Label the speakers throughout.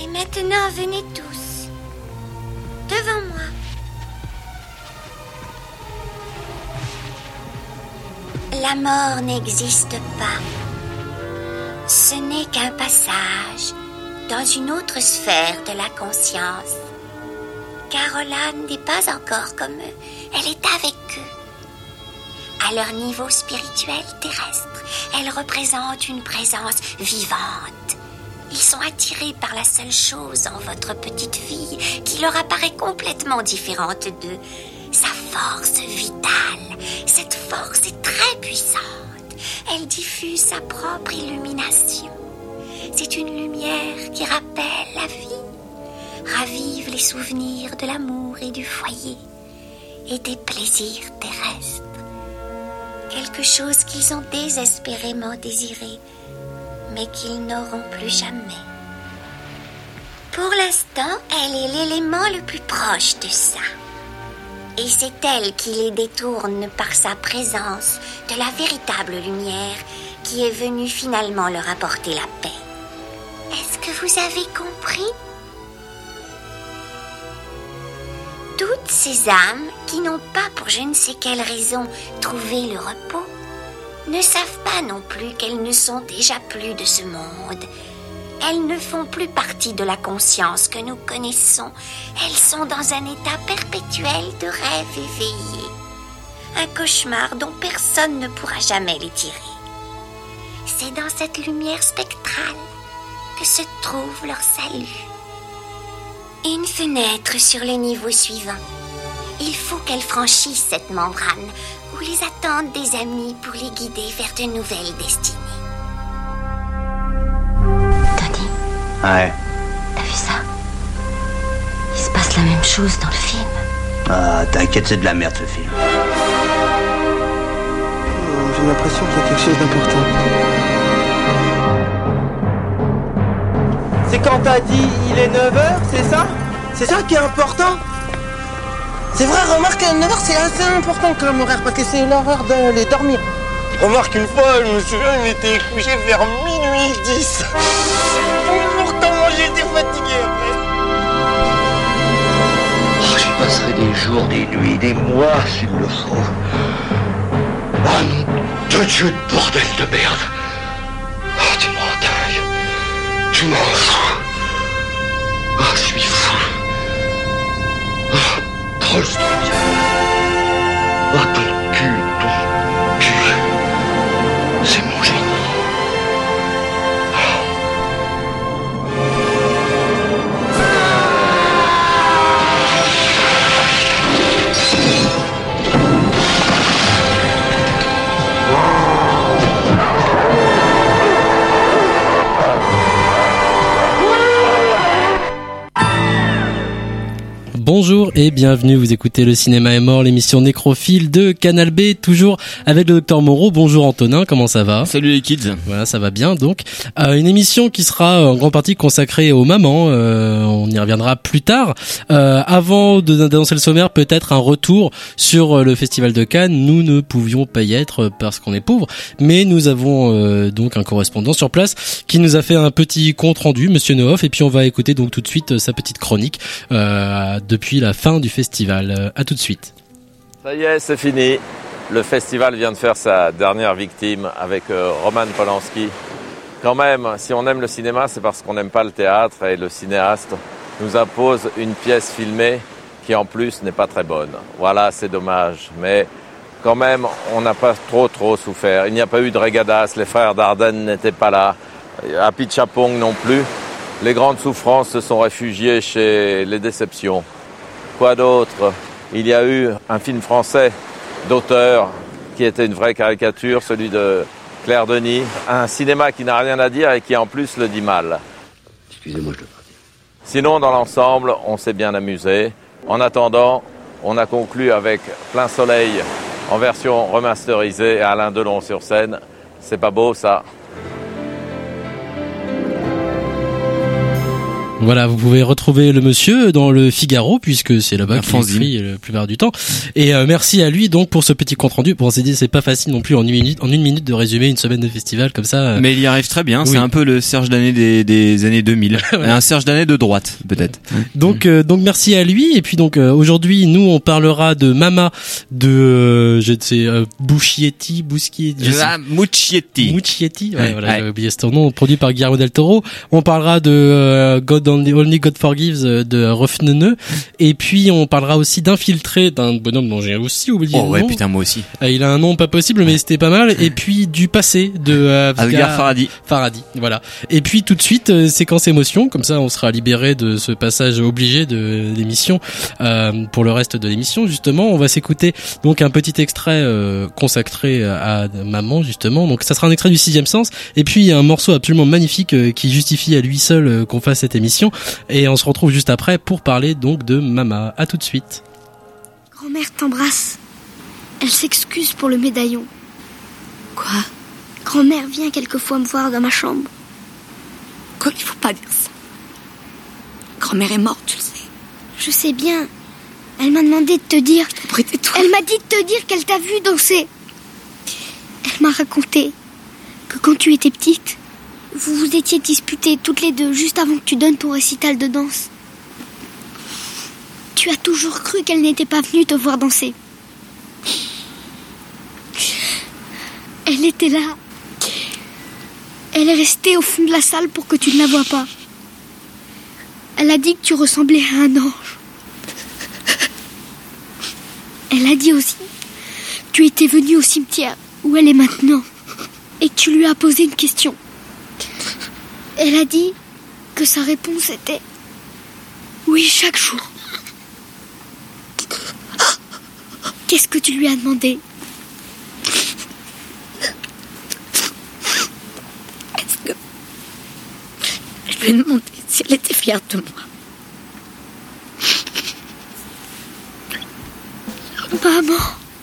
Speaker 1: Et maintenant, venez tous. Devant moi. La mort n'existe pas. Ce n'est qu'un passage dans une autre sphère de la conscience. Caroline n'est pas encore comme eux. Elle est avec eux. À leur niveau spirituel terrestre, elle représente une présence vivante. Ils sont attirés par la seule chose en votre petite fille qui leur apparaît complètement différente d'eux. Sa force vitale. Cette force est très puissante. Elle diffuse sa propre illumination. C'est une lumière qui rappelle la vie, ravive les souvenirs de l'amour et du foyer et des plaisirs terrestres. Quelque chose qu'ils ont désespérément désiré, mais qu'ils n'auront plus jamais. Pour l'instant, elle est l'élément le plus proche de ça. Et c'est elle qui les détourne par sa présence de la véritable lumière qui est venue finalement leur apporter la paix. Est-ce que vous avez compris? Toutes ces âmes qui n'ont pas pour je ne sais quelle raison trouvé le repos ne savent pas non plus qu'elles ne sont déjà plus de ce monde. Elles ne font plus partie de la conscience que nous connaissons. Elles sont dans un état perpétuel de rêve éveillé. Un cauchemar dont personne ne pourra jamais les tirer. C'est dans cette lumière spectrale que se trouve leur salut. Une fenêtre sur le niveau suivant. Il faut qu'elles franchissent cette membrane où les attendent des amis pour les guider vers de nouvelles destinées. Tony.
Speaker 2: Ouais.
Speaker 1: T'as vu ça? Il se passe la même chose dans le film.
Speaker 2: Ah, t'inquiète, c'est de la merde ce film.
Speaker 3: J'ai l'impression qu'il y a quelque chose d'important. C'est quand t'as dit il est 9h, c'est ça? C'est ça qui est important? C'est vrai, remarque, 9h c'est assez important comme horaire parce que c'est l'heure d'aller dormir. Remarque, une fois, je me souviens, il m'était couché vers minuit 10. Pourtant, moi j'étais fatigué après.
Speaker 4: Oh, j'y passerai des jours, des nuits, des mois s'il le faut. Oh nom de Dieu de bordel de merde. Oh, tu m'en dingue. Tu m'en fous. Oh, je suis fou. Oh, trop bien. Oh, ton cul. C'est mon génie.
Speaker 5: Bonjour et bienvenue, vous écoutez Le Cinéma est mort, l'émission nécrophile de Canal B, toujours avec le Dr Moreau. Bonjour Antonin, comment ça va?
Speaker 6: Salut les kids.
Speaker 5: Voilà, ça va bien donc. Une émission qui sera en grande partie consacrée aux mamans, on y reviendra plus tard. Avant d'annoncer le sommaire, peut-être un retour sur le Festival de Cannes. Nous ne pouvions pas y être parce qu'on est pauvres, mais nous avons donc un correspondant sur place qui nous a fait un petit compte rendu, Monsieur Noof, et puis on va écouter donc tout de suite sa petite chronique depuis la fin du festival. À tout de suite.
Speaker 7: Ça y est, c'est fini. Le festival vient de faire sa dernière victime avec Roman Polanski. Quand même, si on aime le cinéma, c'est parce qu'on n'aime pas le théâtre et le cinéaste nous impose une pièce filmée qui en plus n'est pas très bonne. Voilà, c'est dommage. Mais quand même, on n'a pas trop souffert. Il n'y a pas eu de régadas, les frères Dardenne n'étaient pas là, Apichatpong non plus. Les grandes souffrances se sont réfugiées chez les déceptions. Quoi d'autre? Il y a eu un film français d'auteur qui était une vraie caricature, celui de Claire Denis. Un cinéma qui n'a rien à dire et qui en plus le dit mal.
Speaker 4: Excusez-moi, je dois partir.
Speaker 7: Sinon, dans l'ensemble, on s'est bien amusé. En attendant, on a conclu avec Plein Soleil en version remasterisée et Alain Delon sur scène. C'est pas beau ça?
Speaker 5: Voilà, vous pouvez retrouver le monsieur dans le Figaro, puisque c'est là-bas qu'il écrit la plupart du temps. Et merci à lui donc pour ce petit compte rendu. Pour s'est dit, c'est pas facile non plus en une minute de résumer une semaine de festival comme ça.
Speaker 6: Mais il y arrive très bien.
Speaker 5: Oui.
Speaker 6: C'est un peu le Serge Danet des années 2000. Voilà. Un Serge Danet de droite, peut-être.
Speaker 5: Donc merci à lui. Et puis donc aujourd'hui, nous on parlera de Mama de je sais Muschietti. Ouais, voilà, j'ai oublié ce nom, produit par Guillermo del Toro. On parlera de Only God Forgives de Refnene. Et puis on parlera aussi d'Infiltré, d'un bonhomme dont j'ai aussi oublié le nom.
Speaker 6: Ouais, putain, moi aussi.
Speaker 5: Il a un nom pas possible, mais c'était pas mal. Et puis du passé de
Speaker 6: Asghar
Speaker 5: Farhadi, voilà. Et puis tout de suite séquence émotion, comme ça on sera libéré de ce passage obligé de l'émission. Pour le reste de l'émission, justement, on va s'écouter donc un petit extrait consacré à Maman, justement. Donc ça sera un extrait du Sixième Sens. Et puis un morceau absolument magnifique qui justifie à lui seul qu'on fasse cette émission. Et on se retrouve juste après pour parler donc de Mama. À tout de suite.
Speaker 8: Grand-mère t'embrasse. Elle s'excuse pour le médaillon.
Speaker 9: Quoi?
Speaker 8: Grand-mère vient quelquefois me voir dans ma chambre.
Speaker 9: Quoi, il faut pas dire ça. Grand-mère est morte, tu le sais.
Speaker 8: Je sais bien. Elle m'a demandé de te dire...
Speaker 9: Tais-toi.
Speaker 8: Elle m'a dit de te dire qu'elle t'a vu danser. Elle m'a raconté que quand tu étais petite, vous vous étiez disputées toutes les deux juste avant que tu donnes ton récital de danse. Tu as toujours cru qu'elle n'était pas venue te voir danser. Elle était là. Elle est restée au fond de la salle pour que tu ne la vois pas. Elle a dit que tu ressemblais à un ange. Elle a dit aussi que tu étais venu au cimetière où elle est maintenant et que tu lui as posé une question. Elle a dit que sa réponse était oui chaque jour. Qu'est-ce que tu lui as demandé?
Speaker 9: Est-ce que je lui ai demandé si elle était fière de moi?
Speaker 8: Maman.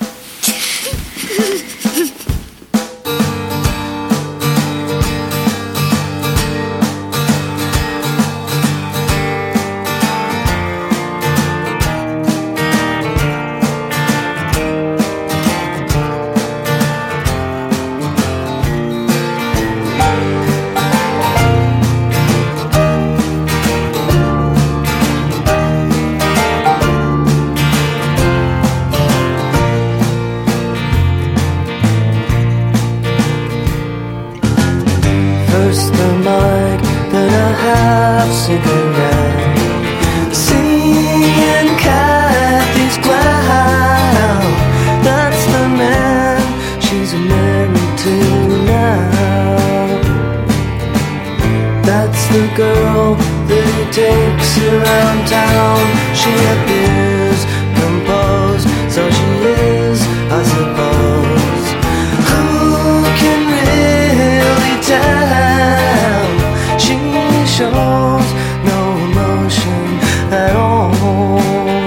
Speaker 10: First the mic, then a half cigarette, singing Kathy's clown. That's the man she's married to now. That's the girl that he takes around town. She appears composed, so she is, I suppose. Who can really tell? She shows no emotion at all.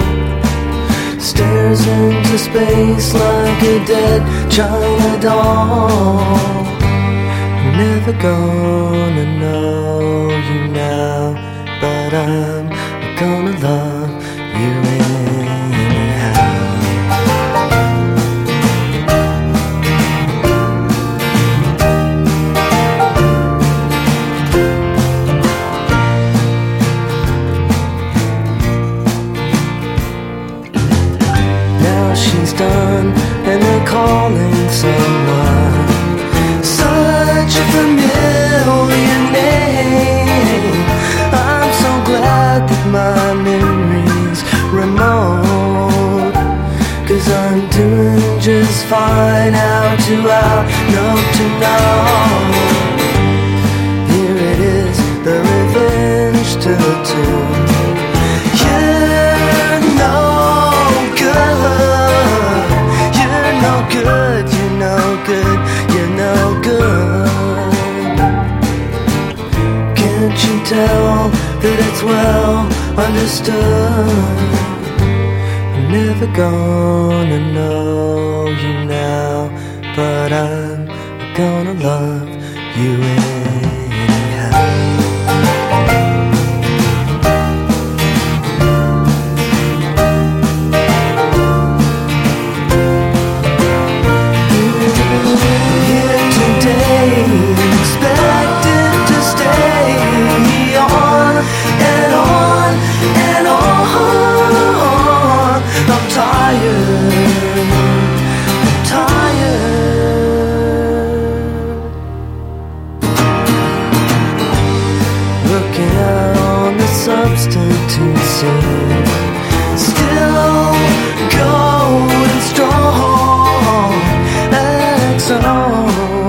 Speaker 10: Stares into space like a dead China doll. I'm never gonna know you now, but I'm gonna love you anyhow. Now she's done and they're calling someone. Such a familiar name. I'm so glad that my memory's remote, 'cause I'm doing just fine out to out, note to note. Here it is, the revenge to the tune. You're no good, you're no good, you're no good, you're no good. Can't you tell that it's well understood? I'm never gonna know you now, but I'm gonna love you anyhow. substitute soon. Still going strong, XO.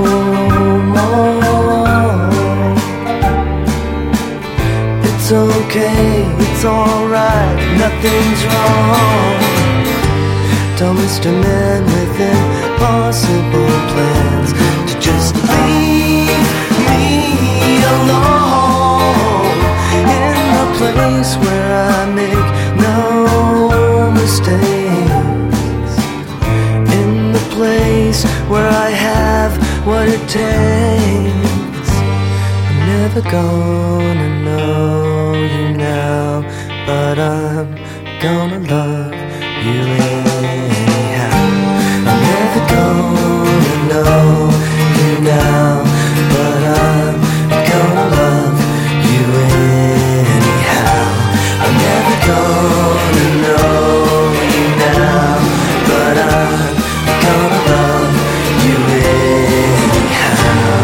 Speaker 10: It's okay, it's alright, nothing's wrong. Don't Mr. Man with impossible plans to just leave me alone in the place where I make no mistakes, in the place where I have what it takes. I'm never gonna know you now, but I'm gonna love you anyhow. I'm never gonna know you now, but I'm gonna love you anyhow. I'm never gonna know you now, but I'm gonna love you anyhow.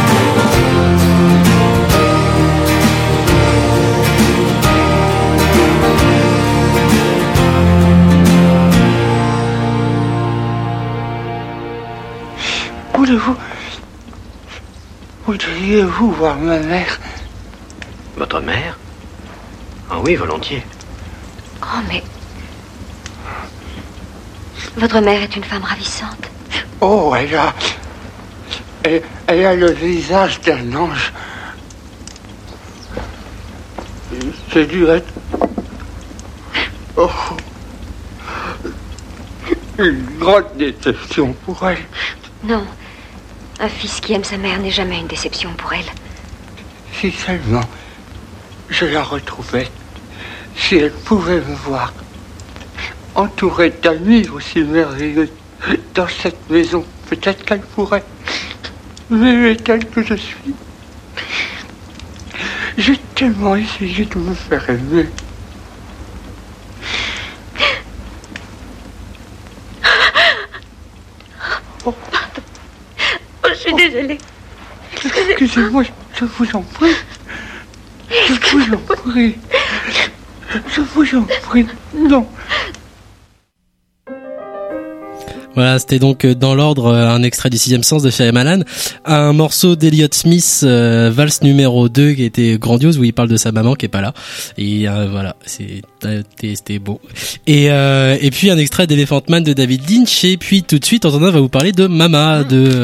Speaker 11: Voudriez-vous voir ma mère?
Speaker 12: Votre mère? Ah oui, volontiers.
Speaker 13: Oh, mais... Votre mère est une femme ravissante.
Speaker 11: Oh, elle a le visage d'un ange. J'ai dû être... Oh, une grande déception pour elle.
Speaker 13: Non, un fils qui aime sa mère n'est jamais une déception pour elle.
Speaker 11: Si seulement je la retrouvais, si elle pouvait me voir, entourée d'amis aussi merveilleux dans cette maison, peut-être qu'elle pourrait m'aimer tel que je suis. J'ai tellement essayé de me faire aimer.
Speaker 13: Oh, je suis désolée.
Speaker 11: Excusez-moi, je vous en prie. Je vous en prie. Je vous en prie. Non.
Speaker 5: Voilà, c'était donc dans l'ordre un extrait du 6e sens de Shyamalan, un morceau d'Elliott Smith, valse numéro 2, qui était grandiose, où il parle de sa maman qui est pas là. Et voilà, c'était beau. Et puis un extrait d'Elephant Man de David Lynch. Et puis tout de suite, Antonin va vous parler de Mama.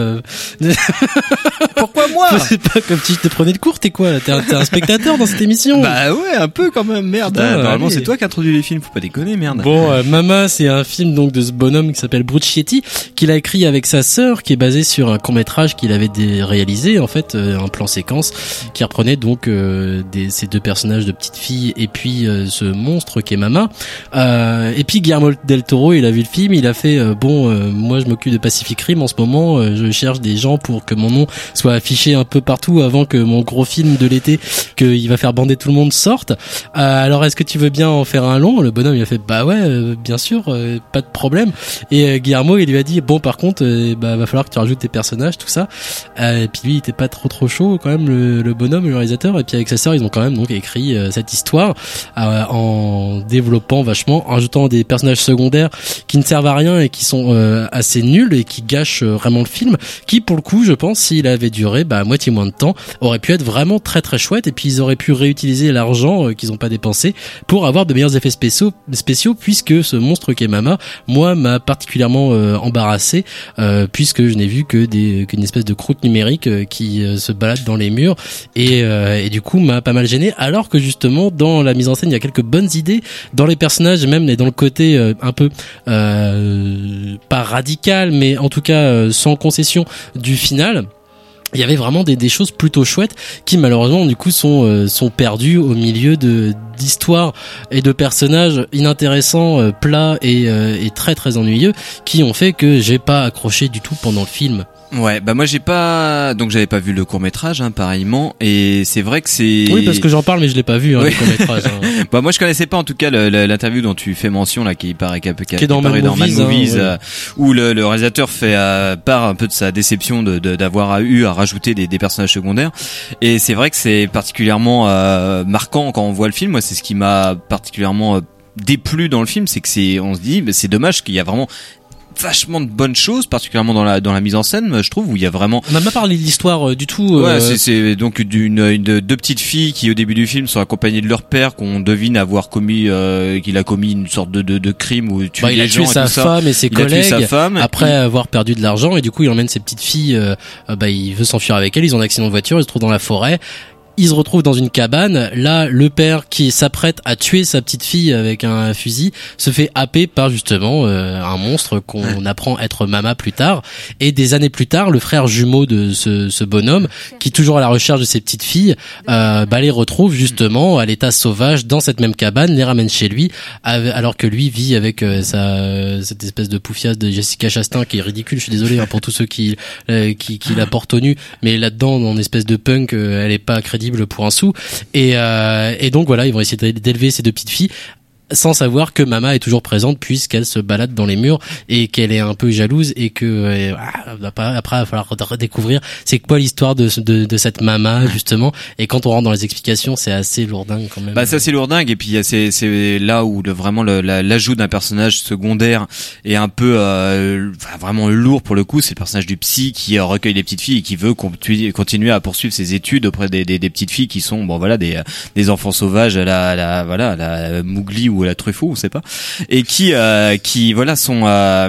Speaker 6: Pourquoi moi?
Speaker 5: C'est pas comme si je te prenais de court, t'es quoi là? T'es un spectateur dans cette émission?
Speaker 6: Bah ouais, un peu quand même, merde.
Speaker 5: Putain,
Speaker 6: normalement
Speaker 5: allez.
Speaker 6: c'est toi qui introduis les films, faut pas déconner, merde.
Speaker 5: Bon, Mama, c'est un film donc de ce bonhomme qui s'appelle Bruce qu'il a écrit avec sa sœur, qui est basé sur un court-métrage qu'il avait réalisé, en fait, un plan séquence qui reprenait donc ces deux personnages de petite fille et puis ce monstre qui est Mama. Et puis Guillermo del Toro, il a vu le film, il a fait moi je m'occupe de Pacific Rim en ce moment, je cherche des gens pour que mon nom soit affiché un peu partout avant que mon gros film de l'été qu'il va faire bander tout le monde sorte. Alors est-ce que tu veux bien en faire un long? Le bonhomme il a fait bah ouais, bien sûr, pas de problème. Et Guillermo il lui a dit bon par contre va falloir que tu rajoutes tes personnages, tout ça. Et puis lui il était pas trop chaud quand même, le bonhomme, le réalisateur. Et puis avec sa sœur ils ont quand même donc écrit cette histoire en développant vachement, en ajoutant des personnages secondaires qui ne servent à rien et qui sont assez nuls et qui gâchent vraiment le film, qui pour le coup je pense s'il avait duré à moitié moins de temps aurait pu être vraiment très très chouette. Et puis ils auraient pu réutiliser l'argent qu'ils ont pas dépensé pour avoir de meilleurs effets spéciaux puisque ce monstre qui est Mama, moi m'a particulièrement embarrassé puisque je n'ai vu qu'une espèce de croûte numérique qui se balade dans les murs et du coup m'a pas mal gêné, alors que justement dans la mise en scène il y a quelques bonnes idées dans les personnages et même dans le côté un peu pas radical mais en tout cas sans concession du final. Il y avait vraiment des choses plutôt chouettes qui malheureusement du coup sont perdues au milieu d'histoires et de personnages inintéressants, plats et très très ennuyeux, qui ont fait que j'ai pas accroché du tout pendant le film.
Speaker 6: Ouais, bah moi j'avais pas vu le court-métrage, pareillement, et c'est vrai que c'est...
Speaker 5: Oui, parce que j'en parle, mais je l'ai pas vu,
Speaker 6: oui.
Speaker 5: le court-métrage.
Speaker 6: Bah moi je connaissais pas en tout cas l'interview dont tu fais mention là, qui paraît qui
Speaker 5: est dans Mad Movies,
Speaker 6: où le réalisateur fait part un peu de sa déception d'avoir eu à rajouter des personnages secondaires, et c'est vrai que c'est particulièrement marquant quand on voit le film. Moi c'est ce qui m'a particulièrement déplu dans le film, c'est que on se dit c'est dommage qu'il y a vraiment vachement de bonnes choses, particulièrement dans la mise en scène, je trouve, où il y a vraiment...
Speaker 5: On n'a pas parlé de l'histoire du tout.
Speaker 6: Ouais, c'est donc deux petites filles qui au début du film sont accompagnées de leur père, qu'on devine avoir commis qu'il a commis une sorte de crime ou tué
Speaker 5: il a
Speaker 6: les gens
Speaker 5: tué sa femme et ses collègues après avoir perdu de l'argent, et du coup il emmène ses petites filles, il veut s'enfuir avec elles, ils ont un accident de voiture, ils se trouvent dans la forêt. Ils se retrouvent dans une cabane. Là, le père qui s'apprête à tuer sa petite fille avec un fusil se fait happer par justement un monstre qu'on apprend être Mama plus tard. Et des années plus tard, le frère jumeau de ce bonhomme, qui est toujours à la recherche de ses petites filles, les retrouve justement à l'état sauvage dans cette même cabane, les ramène chez lui, alors que lui vit avec cette espèce de poufiasse de Jessica Chastain qui est ridicule. Je suis désolé pour tous ceux qui la portent au nu, mais là-dedans, dans une espèce de punk, elle est pas crédible pour un sou, et donc voilà, ils vont essayer d'élever ces deux petites filles sans savoir que Mama est toujours présente, puisqu'elle se balade dans les murs et qu'elle est un peu jalouse, et que après il va falloir redécouvrir c'est quoi l'histoire de cette Mama justement. Et quand on rentre dans les explications, c'est assez lourdingue quand même.
Speaker 6: C'est assez lourdingue, et puis c'est là où vraiment l'ajout d'un personnage secondaire est un peu vraiment lourd pour le coup. C'est le personnage du psy qui recueille les petites filles et qui veut continuer à poursuivre ses études auprès des petites filles qui sont des enfants sauvages à la Mowgli ou à la Truffaut, on sait pas, et qui sont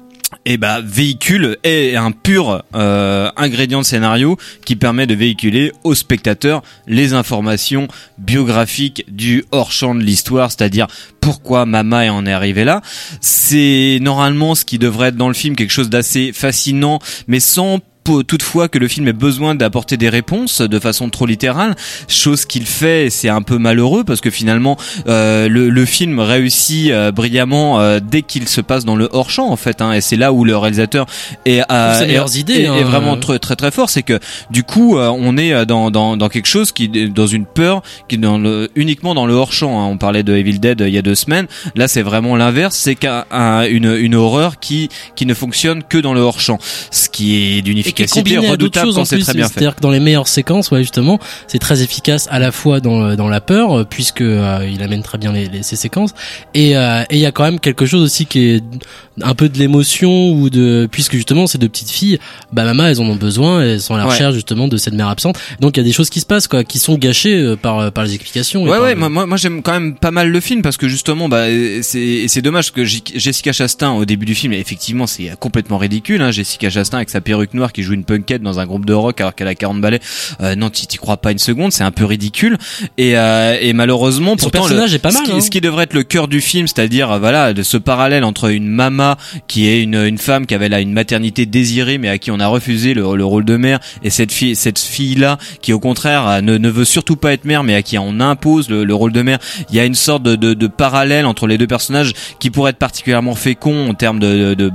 Speaker 6: véhicule est un pur ingrédient de scénario qui permet de véhiculer au spectateur les informations biographiques du hors-champ de l'histoire, c'est-à-dire pourquoi Mama en est arrivée là. C'est normalement ce qui devrait être dans le film quelque chose d'assez fascinant, mais sans toutefois que le film ait besoin d'apporter des réponses de façon trop littérale, chose qu'il fait, et c'est un peu malheureux parce que finalement le film réussit brillamment dès qu'il se passe dans le hors-champ en fait, et c'est là où le réalisateur est vraiment très très très fort, c'est que du coup on est dans quelque chose dans une peur qui est uniquement dans le hors-champ, On parlait de Evil Dead il y a 2 semaines, là c'est vraiment l'inverse, c'est une horreur qui ne fonctionne que dans le hors-champ, ce qui est d'une efficacité redoutable quand c'est très bien fait.
Speaker 5: C'est-à-dire que dans les meilleures séquences, justement, c'est très efficace à la fois dans la peur, puisque il amène très bien ces séquences, et il y a quand même quelque chose aussi qui est un peu de l'émotion, puisque justement ces deux petites filles, Mama, elles en ont besoin, elles sont à la recherche justement de cette mère absente. Donc il y a des choses qui se passent qui sont gâchées par les explications.
Speaker 6: Moi j'aime quand même pas mal le film parce que justement c'est dommage que Jessica Chastain au début du film, effectivement c'est complètement ridicule, Jessica Chastain avec sa perruque noire qui joue une punkette dans un groupe de rock alors qu'elle a 40 balais, non t'y crois pas une seconde, c'est un peu ridicule, et malheureusement
Speaker 5: son personnage est pas mal,
Speaker 6: ce qui devrait être le cœur du film, c'est-à-dire de ce parallèle entre une Mama qui est une femme qui avait là une maternité désirée mais à qui on a refusé le rôle de mère, et cette fille là qui au contraire ne veut surtout pas être mère mais à qui on impose le rôle de mère. Il y a une sorte de parallèle entre les deux personnages qui pourrait être particulièrement fécond en termes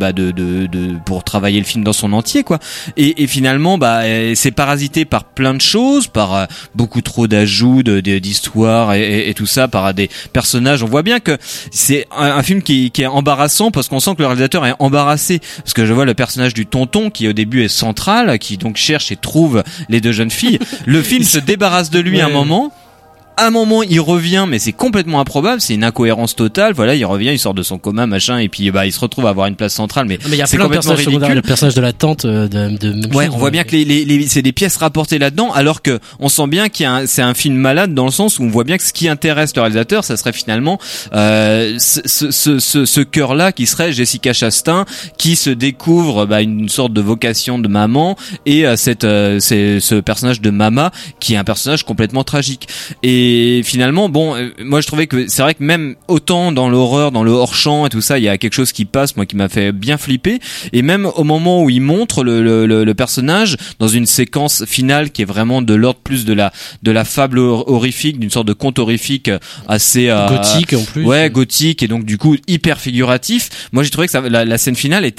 Speaker 6: pour travailler le film dans son entier quoi. Et finalement c'est parasité par plein de choses, par beaucoup trop d'ajouts d'histoires et tout ça, par des personnages. On voit bien que c'est un film qui est embarrassant parce qu'on sent que le réalisateur est embarrassé, parce que je vois le personnage du tonton qui au début est central, qui donc cherche et trouve les deux jeunes filles. Le film se débarrasse de lui à un moment. À un moment, il revient, mais c'est complètement improbable, c'est une incohérence totale. Voilà, il revient, il sort de son coma, machin, et puis il se retrouve à avoir une place centrale, mais
Speaker 5: il y a
Speaker 6: c'est
Speaker 5: plein de
Speaker 6: complètement
Speaker 5: personnages secondaires, le personnage de la tante
Speaker 6: on voit bien que c'est des pièces rapportées là-dedans, alors que on sent bien c'est un film malade dans le sens où on voit bien que ce qui intéresse le réalisateur, ça serait finalement ce cœur-là qui serait Jessica Chastain, qui se découvre une sorte de vocation de maman, et ce personnage de Mama qui est un personnage complètement tragique. Et finalement, moi je trouvais que c'est vrai que même autant dans l'horreur, dans le hors-champ et tout ça, il y a quelque chose qui passe, moi qui m'a fait bien flipper. Et même au moment où il montre le personnage dans une séquence finale qui est vraiment de l'ordre plus de la fable horrifique, d'une sorte de conte horrifique assez
Speaker 5: gothique en plus.
Speaker 6: Ouais, gothique, et donc du coup hyper figuratif. Moi j'ai trouvé que la scène finale était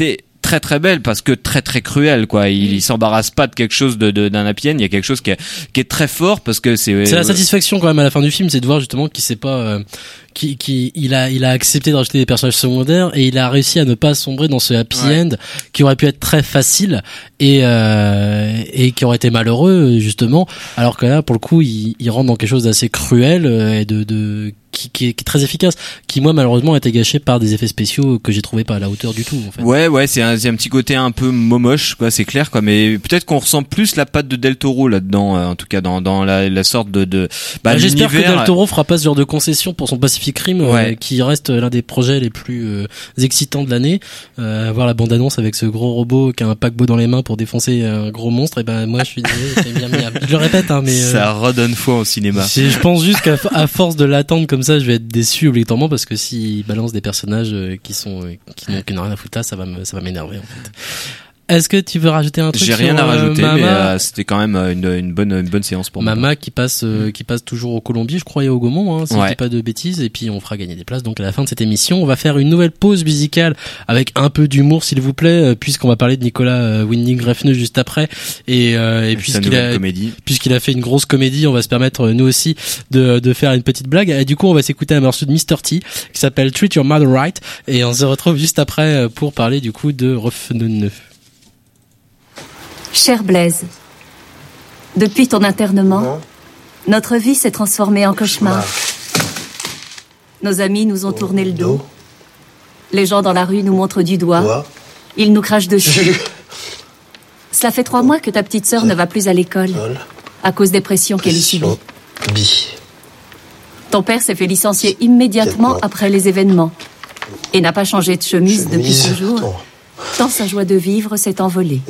Speaker 6: très très belle parce que très très cruelle, quoi. Il s'embarrasse pas de quelque chose d'un happy end. Il y a quelque chose qui est très fort parce que c'est
Speaker 5: la satisfaction quand même à la fin du film, c'est de voir justement qu'il sait pas il a accepté de rajouter des personnages secondaires et il a réussi à ne pas sombrer dans ce happy end qui aurait pu être très facile et qui aurait été malheureux justement, alors que là pour le coup il rentre dans quelque chose d'assez cruel et qui est très efficace, qui moi malheureusement a été gâché par des effets spéciaux que j'ai trouvé pas à la hauteur du tout en fait.
Speaker 6: Ouais, c'est un petit côté un peu moche, quoi, c'est clair, quoi, mais peut-être qu'on ressent plus la patte de Del Toro là-dedans, en tout cas dans la sorte
Speaker 5: j'espère que Del Toro fera pas ce genre de concession pour son Pacific Rim, qui reste l'un des projets les plus excitants de l'année. Voir la bande-annonce avec ce gros robot qui a un paquebot dans les mains pour défoncer un gros monstre, et ben moi je suis désolé, c'est bien je le répète, hein, mais
Speaker 6: ça redonne foi au cinéma.
Speaker 5: Je pense juste qu'à force de l'attendre comme ça, je vais être déçu obligatoirement parce que s'il balance des personnages qui n'ont rien à foutre là, ça va m'énerver en fait. Est-ce que tu veux rajouter un truc?
Speaker 6: J'ai rien à rajouter, mais c'était quand même une bonne séance pour moi.
Speaker 5: Mama qui passe toujours au Colombier, je crois, et au Gaumont, si je dis pas de bêtises, et puis on fera gagner des places. Donc à la fin de cette émission, on va faire une nouvelle pause musicale avec un peu d'humour, s'il vous plaît, puisqu'on va parler de Nicolas Winding Refn juste après, et puisqu'il a fait une grosse comédie, on va se permettre nous aussi de faire une petite blague. Et du coup, on va s'écouter un morceau de Mr. T qui s'appelle Treat Your Mother Right, et on se retrouve juste après pour parler du coup de Refn.
Speaker 14: Cher Blaise, depuis ton internement, notre vie s'est transformée en cauchemar. Nos amis nous ont tourné le dos. Les gens dans la rue nous montrent du doigt. Ils nous crachent dessus. Cela fait 3 mois que ta petite sœur ne va plus à l'école à cause des pressions qu'elle y subit. Ton père s'est fait licencier immédiatement après les événements et n'a pas changé de chemise depuis ce jour, tant sa joie de vivre s'est envolée.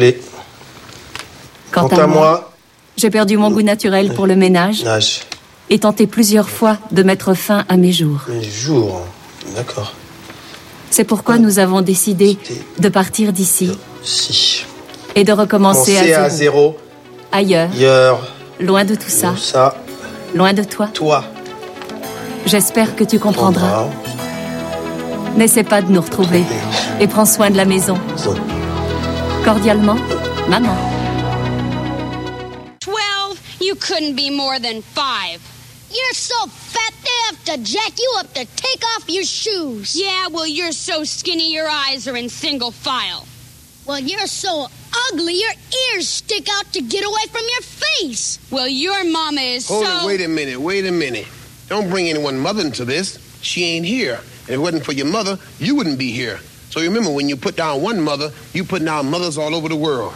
Speaker 14: Quant à moi, j'ai perdu mon goût naturel pour le ménage et tenté plusieurs fois de mettre fin à mes jours.
Speaker 3: D'accord.
Speaker 14: C'est pourquoi nous avons décidé de partir d'ici et de recommencer à zéro. Ailleurs. Loin de tout ça. Loin de toi. J'espère que tu comprendras. N'essaie pas de nous retrouver et prends soin de la maison. Cordialement, maman.
Speaker 15: You couldn't be more than 5.
Speaker 16: You're so fat they have to jack you up to take off your shoes.
Speaker 15: Yeah, well, you're so skinny your eyes are in single file.
Speaker 16: Well, you're so ugly your ears stick out to get away from your face.
Speaker 15: Well, your mama is
Speaker 17: Hold it, wait a minute. Don't bring anyone mother into this. She ain't here. And if it wasn't for your mother, you wouldn't be here. So remember, when you put down one mother, you put down mothers all over the world.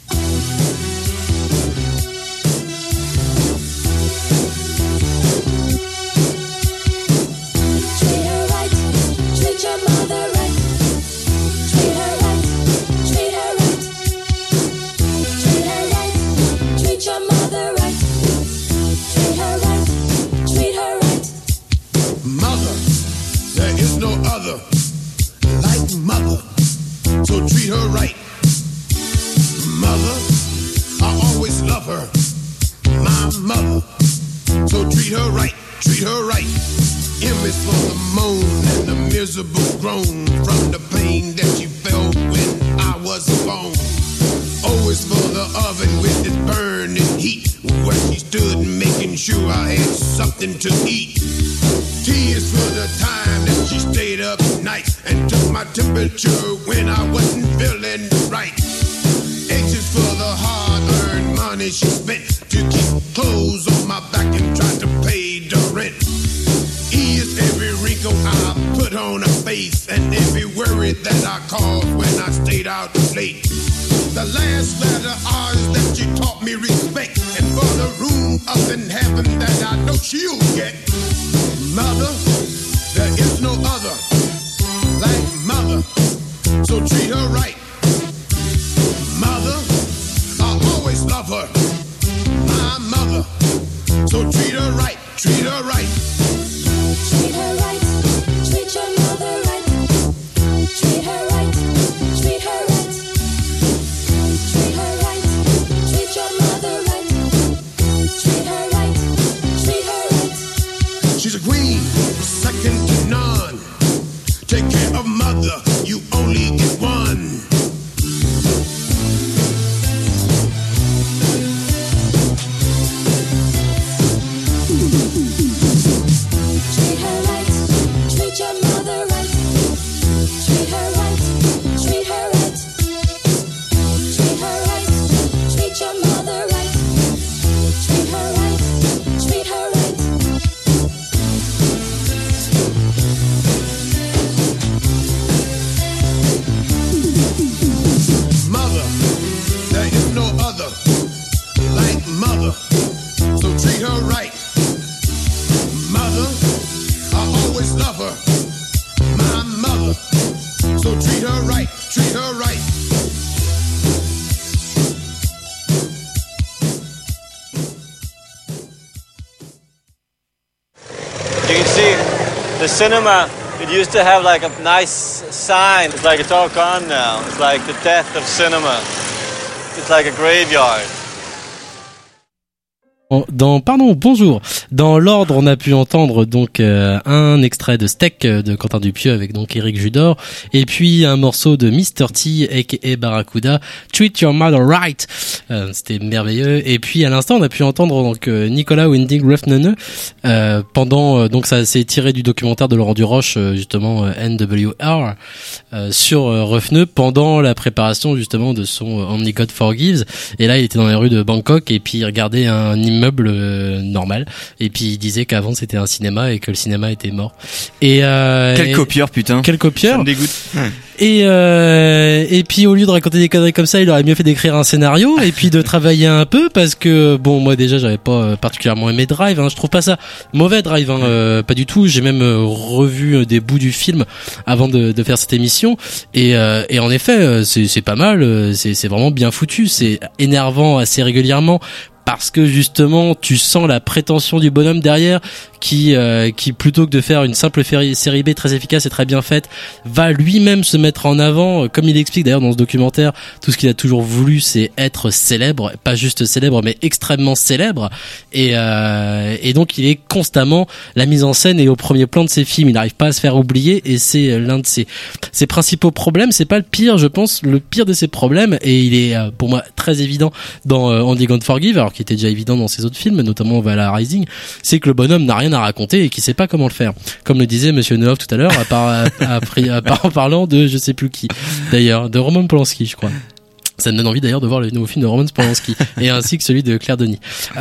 Speaker 17: So treat her right. Mother, I always love her. My mother. So treat her right, treat her right. M is for the moan and the miserable groan from the pain that she felt when I was born. O is for the oven with its burning heat, where she stood making sure I had something to eat. T is for the time that she stayed up nights and took my temperature when I wasn't feeling right. H is for the hard-earned money she spent to keep clothes on my back and try to pay the rent. E is every wrinkle I put on her face and every worry that I caused when I stayed out late. The last letter R is that she taught me respect, and for the room up in heaven that I know she'll get. Mother, there is no other like mother, so treat her right. Mother, I always love her. My mother, so treat her right, treat her right.
Speaker 18: Treat her right, treat your mother right. Treat her right, treat her right. Treat her right, treat your mother right. Treat her right, treat her right.
Speaker 17: She's a queen, second to none. Take care of mother, you only get one.
Speaker 19: The cinema, it used to have like a nice sign. It's like it's all gone now. It's like the death of cinema. It's like a graveyard.
Speaker 5: Bonjour. Dans l'ordre, on a pu entendre donc un extrait de Steak de Quentin Dupieux avec donc Éric Judor, et puis un morceau de Mr. T aka Barracuda, Treat Your Mother Right. C'était merveilleux. Et puis à l'instant, on a pu entendre donc Nicolas Winding Refn pendant donc ça s'est tiré du documentaire de Laurent Duroche justement NWR sur Refn pendant la préparation justement de son Only God Forgives. Et là, il était dans les rues de Bangkok et puis il regardait un immeuble normal et puis il disait qu'avant c'était un cinéma et que le cinéma était mort. Et
Speaker 6: quel copieur, putain.
Speaker 5: Quel copieur.
Speaker 6: Ça me dégoûte.
Speaker 5: Et puis au lieu de raconter des conneries comme ça, il aurait mieux fait d'écrire un scénario et puis de travailler un peu, parce que bon, moi déjà j'avais pas particulièrement aimé Drive, hein. Je trouve pas ça mauvais, Drive, hein, pas du tout. J'ai même revu des bouts du film avant de faire cette émission et en effet c'est pas mal, c'est vraiment bien foutu, c'est énervant assez régulièrement parce que justement tu sens la prétention du bonhomme derrière qui plutôt que de faire une simple série B très efficace et très bien faite, va lui-même se mettre en avant, comme il explique d'ailleurs dans ce documentaire. Tout ce qu'il a toujours voulu, c'est être célèbre, pas juste célèbre mais extrêmement célèbre, et donc il est constamment, la mise en scène est au premier plan de ses films, il n'arrive pas à se faire oublier, et c'est l'un de ses principaux problèmes. C'est pas le pire, je pense, le pire de ses problèmes, et il est pour moi très évident dans Only God Forgive, alors qu'il était déjà évident dans ses autres films, notamment Valhalla Rising, c'est que le bonhomme n'a rien à raconter et qu'il sait pas comment le faire. Comme le disait Monsieur Neuf tout à l'heure, à part en parlant de je sais plus qui, d'ailleurs, de Roman Polanski, je crois. Ça me donne envie d'ailleurs de voir le nouveau film de Roman Polanski et ainsi que celui de Claire Denis.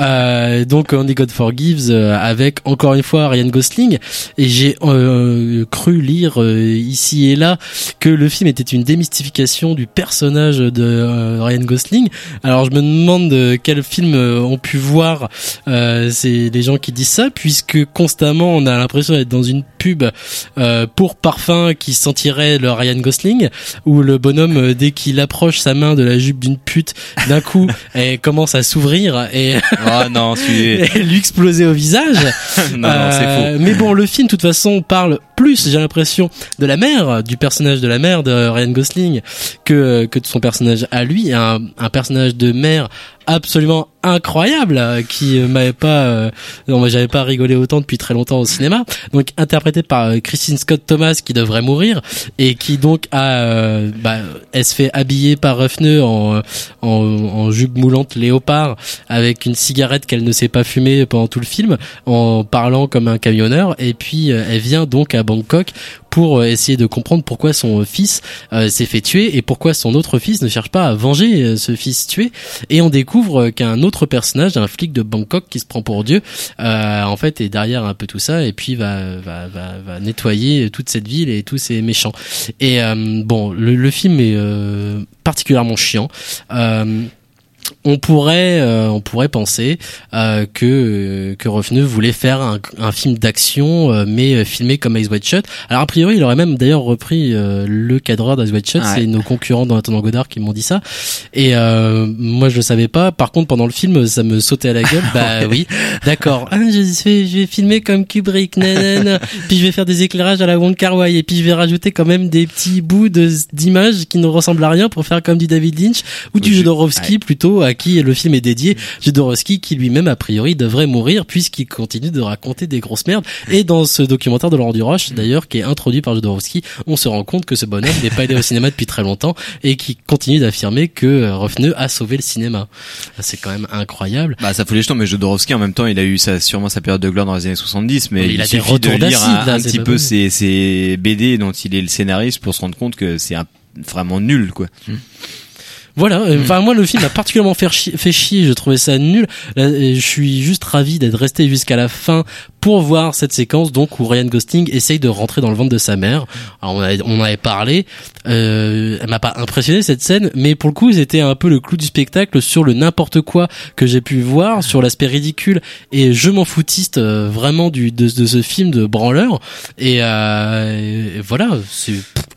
Speaker 5: Donc Only God Forgives avec encore une fois Ryan Gosling, et j'ai cru lire ici et là que le film était une démystification du personnage de Ryan Gosling. Alors je me demande quels films ont pu voir c'est les gens qui disent ça, puisque constamment on a l'impression d'être dans une pub pour parfum qui sentirait le Ryan Gosling, où le bonhomme dès qu'il approche sa main de la jupe d'une pute, d'un coup elle commence à s'ouvrir et et lui exploser au visage.
Speaker 6: non, c'est faux.
Speaker 5: Mais bon, le film de toute façon parle plus, j'ai l'impression, de la mère, du personnage de la mère de Ryan Gosling que de son personnage à lui, un personnage de mère absolument incroyable qui j'avais pas rigolé autant depuis très longtemps au cinéma. Donc interprété par Christine Scott Thomas, qui devrait mourir et qui donc elle se fait habiller par Refn en jupe moulante léopard avec une cigarette qu'elle ne sait pas fumer pendant tout le film, en parlant comme un camionneur, et puis elle vient donc à Bangkok pour essayer de comprendre pourquoi son fils s'est fait tuer et pourquoi son autre fils ne cherche pas à venger ce fils tué. Et on découvre qu'un autre personnage, un flic de Bangkok qui se prend pour Dieu, en fait est derrière un peu tout ça, et puis va nettoyer toute cette ville et tous ces méchants. Et bon, le film est particulièrement chiant. On pourrait penser que Refn voulait faire un film d'action mais filmé comme Eyes Wide Shut. Alors a priori, il aurait même d'ailleurs repris le cadreur d'Eyes Wide Shut. Ouais. C'est nos concurrents dans Attendant Godard qui m'ont dit ça. Et moi je le savais pas. Par contre, pendant le film, ça me sautait à la gueule. Bah oui, d'accord. Je vais filmer comme Kubrick, nanana. Puis je vais faire des éclairages à la Wong Kar-wai, et puis je vais rajouter quand même des petits bouts d'images qui ne ressemblent à rien pour faire comme du David Lynch ou du Jodorowsky plutôt, à qui le film est dédié. Jodorowsky qui lui-même a priori devrait mourir puisqu'il continue de raconter des grosses merdes. Et dans ce documentaire de Laurent Duroche d'ailleurs, qui est introduit par Jodorowsky, on se rend compte que ce bonhomme n'est pas allé au cinéma depuis très longtemps et qui continue d'affirmer que Refn a sauvé le cinéma. C'est quand même incroyable.
Speaker 6: Bah ça fout les jetons, mais Jodorowsky en même temps il a eu sûrement sa période de gloire dans les années 70, mais
Speaker 5: il a
Speaker 6: suffit
Speaker 5: des retours
Speaker 6: de lire un petit peu
Speaker 5: ses
Speaker 6: ses BD dont il est le scénariste pour se rendre compte que c'est vraiment nul quoi.
Speaker 5: Voilà, enfin moi le film m'a particulièrement fait chier, je trouvais ça nul. Là, je suis juste ravi d'être resté jusqu'à la fin pour voir cette séquence donc où Ryan Gosling essaye de rentrer dans le ventre de sa mère. Alors on avait parlé, elle m'a pas impressionné cette scène, mais pour le coup c'était un peu le clou du spectacle sur le n'importe quoi que j'ai pu voir, sur l'aspect ridicule et je m'en foutiste vraiment de ce film de branleur. Et voilà, c'est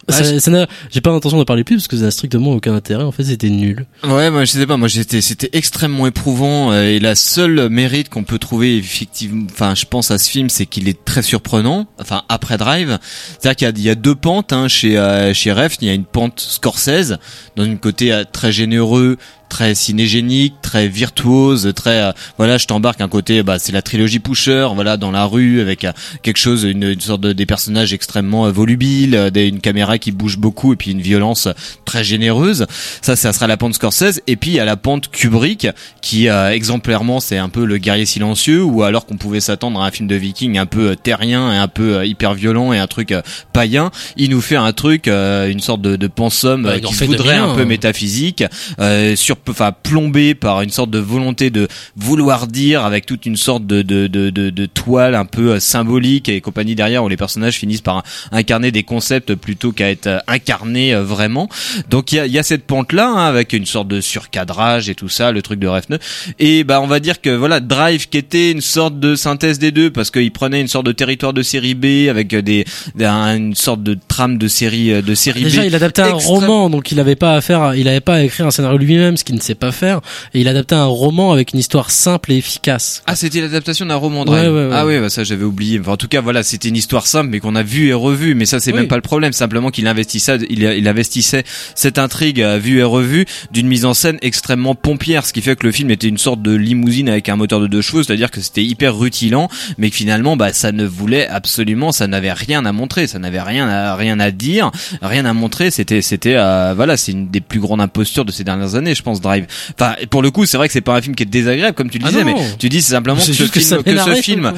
Speaker 5: J'ai pas l'intention de parler plus parce que ça n'a strictement aucun intérêt. En fait, c'était nul.
Speaker 6: Ouais, moi je sais pas. Moi c'était extrêmement éprouvant et la seule mérite qu'on peut trouver effectivement, enfin je pense à ce film, c'est qu'il est très surprenant. Enfin après Drive, c'est-à-dire qu'il y a deux pentes chez Refn. Il y a une pente Scorsese dans une côté très généreux, très cinégénique, très virtuose, très voilà, je t'embarque un côté c'est la trilogie Pusher, voilà, dans la rue avec quelque chose, une sorte des personnages extrêmement volubiles, une caméra qui bouge beaucoup et puis une violence très généreuse. Ça sera la pente Scorsese. Et puis il y a la pente Kubrick qui exemplairement c'est un peu le guerrier silencieux, ou alors qu'on pouvait s'attendre à un film de viking un peu terrien et un peu hyper violent et un truc païen, il nous fait un truc une sorte de pensum qui se voudrait un peu métaphysique, plombé par une sorte de volonté de vouloir dire, avec toute une sorte de toile un peu symbolique et compagnie derrière, où les personnages finissent par incarner des concepts plutôt qu'à être incarnés vraiment. Donc il y a cette pente là avec une sorte de surcadrage et tout ça, le truc de Refn. Et on va dire que voilà, Drive qui était une sorte de synthèse des deux, parce qu'il prenait une sorte de territoire de série B avec une sorte de trame de série B.
Speaker 5: Déjà, il adaptait un roman, donc il avait pas à écrire un scénario lui-même, ce qu'il ne sait pas faire, et il adaptait un roman avec une histoire simple et efficace.
Speaker 6: Ah, c'était l'adaptation d'un roman Drive.
Speaker 5: Ouais.
Speaker 6: Ah oui, ça j'avais oublié. Enfin, en tout cas, voilà, c'était une histoire simple mais qu'on a vue et revue, mais ça c'est même pas le problème, simplement qu'il il investissait cette intrigue vue et revue d'une mise en scène extrêmement pompière, ce qui fait que le film était une sorte de limousine avec un moteur de 2 chevaux, c'est-à-dire que c'était hyper rutilant, mais que finalement ça n'avait rien à montrer, ça n'avait rien à dire, rien à montrer. C'était voilà, c'est une des plus grandes impostures de ces dernières années, je pense, Drive. Enfin, pour le coup, c'est vrai que c'est pas un film qui est désagréable comme tu le disais, mais tu dis c'est simplement que ce film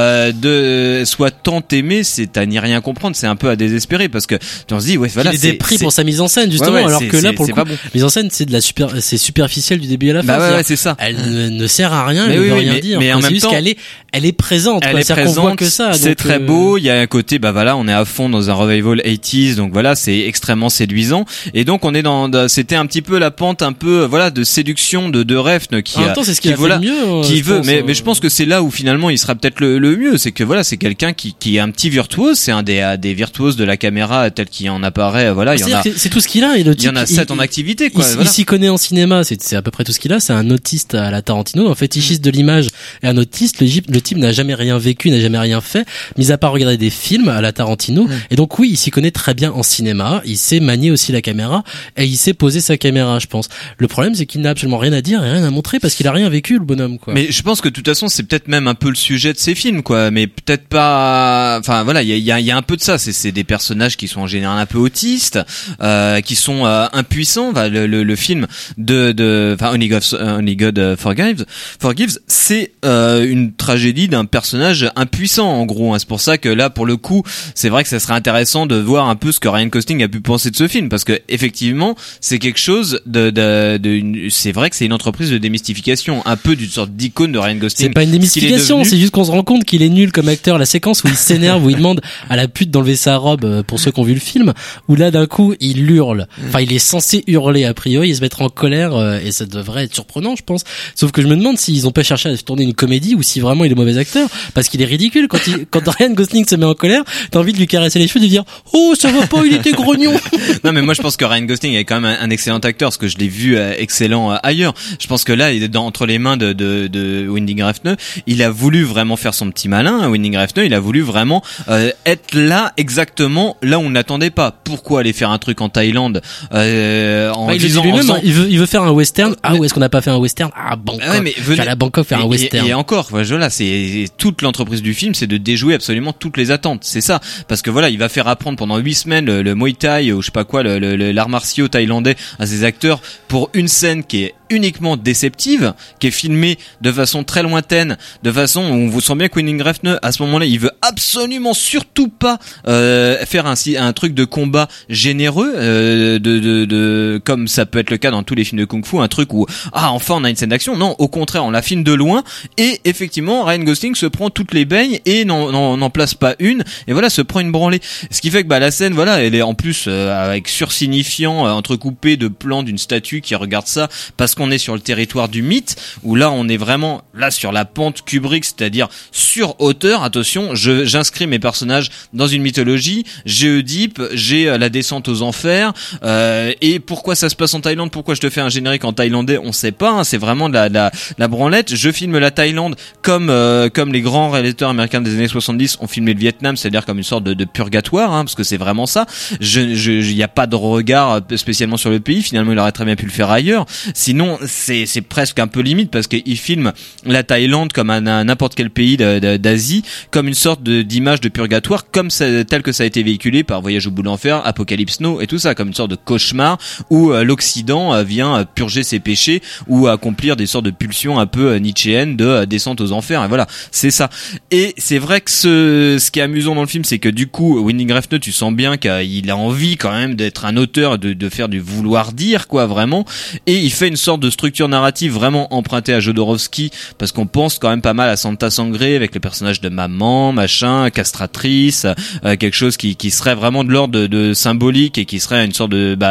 Speaker 6: soit tant aimé, c'est à n'y rien comprendre, c'est un peu à désespérer, parce que tu se dis voilà,
Speaker 5: il est dépris pour sa mise en scène justement, alors que là pour le coup, mise en scène c'est superficiel du début à la fin.
Speaker 6: C'est ça.
Speaker 5: Elle ne sert à rien, elle ne veut rien dire.
Speaker 6: Mais en même temps,
Speaker 5: elle est présente, c'est-à-dire qu'on voit que ça.
Speaker 6: C'est très beau, il y a un côté voilà, on est à fond dans un revival 80s, donc voilà, c'est extrêmement séduisant, et donc on est c'était un petit peu la pente un peu voilà de séduction de Refn qui veut, mais je pense que c'est là où finalement il sera peut-être le mieux, c'est que voilà, c'est quelqu'un qui est un petit virtuose, c'est un des virtuoses de la caméra tel qu'il en apparaît, voilà,
Speaker 5: c'est tout ce qu'il a, et le type,
Speaker 6: il y en a 7 en activité quoi.
Speaker 5: Il s'y connaît en cinéma, c'est à peu près tout ce qu'il a, c'est un autiste à la Tarantino, un fétichiste de l'image et un autiste. Le type n'a jamais rien vécu, n'a jamais rien fait, mis à part regarder des films à la Tarantino, et donc oui, il s'y connaît très bien en cinéma, il sait manier aussi la caméra et il sait poser sa caméra, je pense. Le problème, c'est qu'il n'a absolument rien à dire et rien à montrer parce qu'il a rien vécu, le bonhomme, quoi.
Speaker 6: Mais je pense que de toute façon, c'est peut-être même un peu le sujet de ces films, quoi. Mais peut-être pas. Enfin voilà, il y a un peu de ça. C'est des personnages qui sont en général un peu autistes, qui sont impuissants. Enfin, le film Only God Forgives, c'est une tragédie d'un personnage impuissant, en gros. C'est pour ça que là, pour le coup, c'est vrai que ça serait intéressant de voir un peu ce que Ryan Gosling a pu penser de ce film, parce que effectivement, c'est quelque chose c'est vrai que c'est une entreprise de démystification, un peu d'une sorte d'icône de Ryan Gosling.
Speaker 5: C'est pas une démystification, c'est juste qu'on se rend compte qu'il est nul comme acteur. La séquence où il s'énerve, où il demande à la pute d'enlever sa robe, pour ceux qui ont vu le film, où là d'un coup il hurle. Enfin, il est censé hurler a priori, et se mettre en colère, et ça devrait être surprenant, je pense. Sauf que je me demande s'ils ont pas cherché à tourner une comédie ou si vraiment il est mauvais acteur, parce qu'il est ridicule quand Ryan Gosling se met en colère, t'as envie de lui caresser les cheveux, de lui dire oh ça va pas, il était grognon.
Speaker 6: Non mais moi je pense que Ryan Gosling est quand même un excellent acteur, parce que je l'ai vu excellent ailleurs. Je pense que là il est entre les mains de Winding Refn. Il a voulu vraiment faire son petit malin, Winding Refn. Il a voulu vraiment être là, exactement là où on n'attendait pas. Pourquoi aller faire un truc en Thaïlande en disant
Speaker 5: lui-même, il veut faire un western. Ah, où est-ce qu'on n'a pas fait un western? Ah, Bangkok.
Speaker 6: Ouais, mais
Speaker 5: venez à Bangkok faire un western.
Speaker 6: Et encore, voilà, c'est toute l'entreprise du film, c'est de déjouer absolument toutes les attentes. C'est ça, parce que voilà, il va faire apprendre pendant 8 semaines le Muay Thai ou je sais pas quoi, l'art martiaux thaïlandais à ses acteurs pour une scène qui est uniquement déceptive, qui est filmée de façon très lointaine, de façon où on vous sent bien que Winding Refn, à ce moment-là, il veut absolument surtout pas faire un truc de combat généreux, comme ça peut être le cas dans tous les films de kung-fu, un truc où enfin on a une scène d'action. Non, au contraire, on la filme de loin, et effectivement Ryan Gosling se prend toutes les beignes et n'en place pas une, et voilà, se prend une branlée. Ce qui fait que la scène, voilà, elle est en plus avec sursignifiant, entrecoupé de plans d'une statue qui regarde regarde ça parce qu'on est sur le territoire du mythe, où là on est vraiment là sur la pente Kubrick, c'est-à-dire sur hauteur. Attention, j'inscris mes personnages dans une mythologie, j'ai Oedipe, j'ai la descente aux enfers, et pourquoi ça se passe en Thaïlande, pourquoi je te fais un générique en thaïlandais, on sait pas, hein, c'est vraiment de la branlette. Je filme la Thaïlande comme les grands réalisateurs américains des années 70 ont filmé le Vietnam, c'est-à-dire comme une sorte de purgatoire, hein, parce que c'est vraiment ça. Il y a pas de regard spécialement sur le pays, finalement il aurait très bien pu le faire ailleurs. Sinon c'est presque un peu limite, parce qu'il filme la Thaïlande comme n'importe quel pays d'Asie, comme une sorte d'image de purgatoire, tel que ça a été véhiculé par Voyage au bout de l'enfer, Apocalypse Now et tout ça, comme une sorte de cauchemar où l'Occident vient purger ses péchés ou accomplir des sortes de pulsions un peu nietzschéennes de descente aux enfers. Et voilà, c'est ça. Et c'est vrai que ce qui est amusant dans le film, c'est que du coup, Winding Refn, tu sens bien qu'il a envie quand même d'être un auteur, de faire du vouloir dire, quoi, vraiment. Et il fait une sorte de structure narrative vraiment empruntée à Jodorowsky, parce qu'on pense quand même pas mal à Santa Sangre avec les personnages de maman, machin, castratrice, quelque chose qui serait vraiment de l'ordre de symbolique et qui serait une sorte de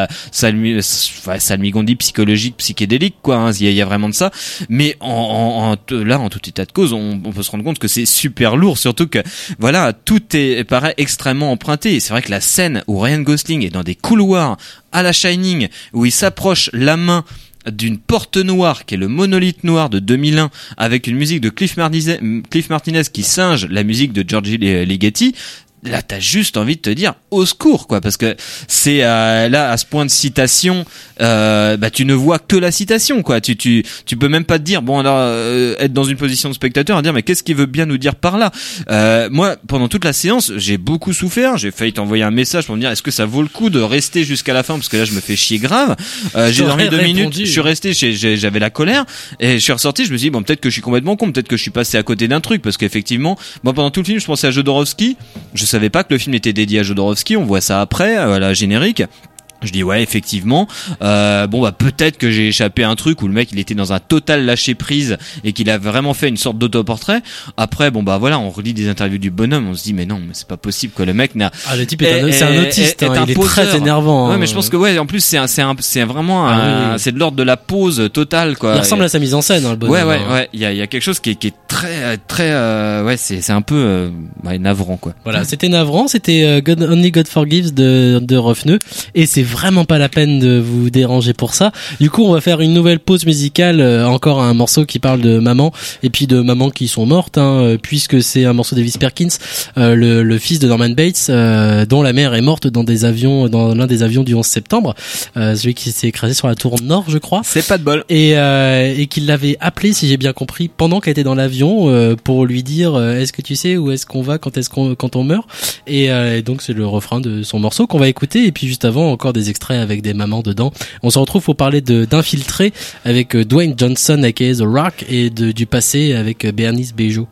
Speaker 6: salmigondi psychologique, psychédélique, quoi, hein. Il y a vraiment de ça. Mais là, en tout état de cause, on peut se rendre compte que c'est super lourd, surtout que voilà, tout paraît extrêmement emprunté. Et c'est vrai que la scène où Ryan Gosling est dans des couloirs à la Shining, où il s'approche la main d'une porte noire qui est le monolithe noir de 2001 avec une musique de Cliff Martinez qui singe la musique de George Ligeti. Là t'as juste envie de te dire au secours, quoi, parce que c'est là à ce point de citation, tu ne vois que la citation, quoi. Tu peux même pas te dire bon, alors être dans une position de spectateur à dire mais qu'est-ce qu'il veut bien nous dire par là. Moi pendant toute la séance j'ai beaucoup souffert, j'ai failli t'envoyer un message pour me dire est-ce que ça vaut le coup de rester jusqu'à la fin, parce que là je me fais chier grave. J'ai dormi 2 minutes, je suis resté, j'avais la colère et je suis ressorti, je me suis dit bon, peut-être que je suis complètement con, peut-être que je suis passé à côté d'un truc, parce qu'effectivement moi pendant tout le film je pensais à Jodorowsky, je savais pas que le film était dédié à Jodorowsky, on voit ça après, la générique. Je dis ouais, effectivement, peut-être que j'ai échappé à un truc où le mec il était dans un total lâcher prise et qu'il a vraiment fait une sorte d'autoportrait. Après on relit des interviews du bonhomme, on se dit mais non, mais c'est pas possible que le mec n'a. Ah, le type c'est un autiste, il est très énervant. Ouais, mais je pense que en plus c'est vraiment c'est de l'ordre de la pose totale, quoi.
Speaker 5: Il ressemble à sa mise en scène, hein, le bonhomme.
Speaker 6: Ouais, il y a quelque chose qui est très c'est un peu navrant, quoi.
Speaker 5: Voilà, c'était navrant, c'était Only God Forgives de Refn, et c'est vraiment pas la peine de vous déranger pour ça. Du coup, on va faire une nouvelle pause musicale, encore un morceau qui parle de maman et puis de mamans qui sont mortes, hein, puisque c'est un morceau d'Elvis Perkins, le fils de Norman Bates, dont la mère est morte dans l'un des avions du 11 septembre, celui qui s'est écrasé sur la tour nord, je crois.
Speaker 6: C'est pas de bol.
Speaker 5: Et qu'il l'avait appelé, si j'ai bien compris, pendant qu'elle était dans l'avion, pour lui dire est-ce que tu sais où est-ce qu'on va quand on meurt, et donc c'est le refrain de son morceau qu'on va écouter, et puis juste avant encore des extraits avec des mamans dedans. On se retrouve pour parler d'Infiltré avec Dwayne Johnson aka The Rock, et du passé avec Bernice Bejo.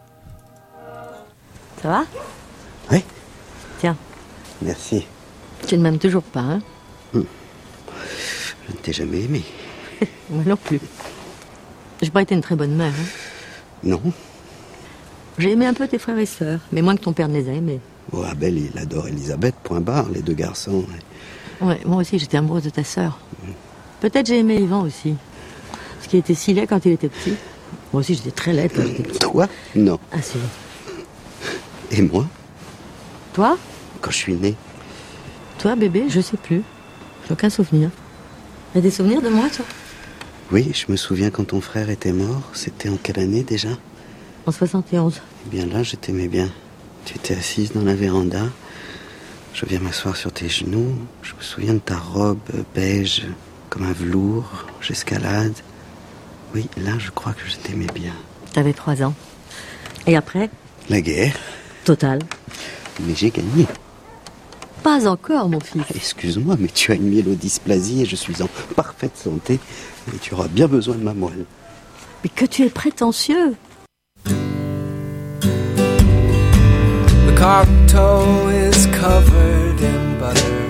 Speaker 20: Ça va?
Speaker 21: Oui.
Speaker 20: Tiens.
Speaker 21: Merci.
Speaker 20: Tu ne m'aimes toujours pas, hein?
Speaker 21: Je ne t'ai jamais aimé.
Speaker 20: Moi non plus. J'ai pas été une très bonne mère, hein?
Speaker 21: Non.
Speaker 20: J'ai aimé un peu tes frères et sœurs, mais moins que ton père ne les a aimés.
Speaker 21: Oh, Abel, il adore Elisabeth, point barre, les 2 garçons.
Speaker 20: Ouais, moi aussi, j'étais amoureuse de ta sœur. Peut-être j'ai aimé Yvan aussi. Parce qu'il était si laid quand il était petit. Moi aussi, j'étais très laide quand j'étais petite.
Speaker 21: Toi? Non.
Speaker 20: Ah, si.
Speaker 21: Et moi?
Speaker 20: Toi?
Speaker 21: Quand je suis né.
Speaker 20: Toi, bébé, je sais plus. J'ai aucun souvenir. T'as des souvenirs de moi, toi?
Speaker 21: Oui, je me souviens quand ton frère était mort. C'était en quelle année déjà?
Speaker 20: En 71.
Speaker 21: Eh bien là, je t'aimais bien. Tu étais assise dans la véranda. Je viens m'asseoir sur tes genoux. Je me souviens de ta robe beige, comme un velours. J'escalade. Oui, là, je crois que je t'aimais bien.
Speaker 20: T'avais 3 ans. Et après?
Speaker 21: La guerre.
Speaker 20: Totale.
Speaker 21: Mais j'ai gagné.
Speaker 20: Pas encore, mon fils.
Speaker 21: Excuse-moi, mais tu as une myélodysplasie et je suis en parfaite santé. Et tu auras bien besoin de ma moelle.
Speaker 20: Mais que tu es prétentieux.
Speaker 10: The cocteau is covered in butter.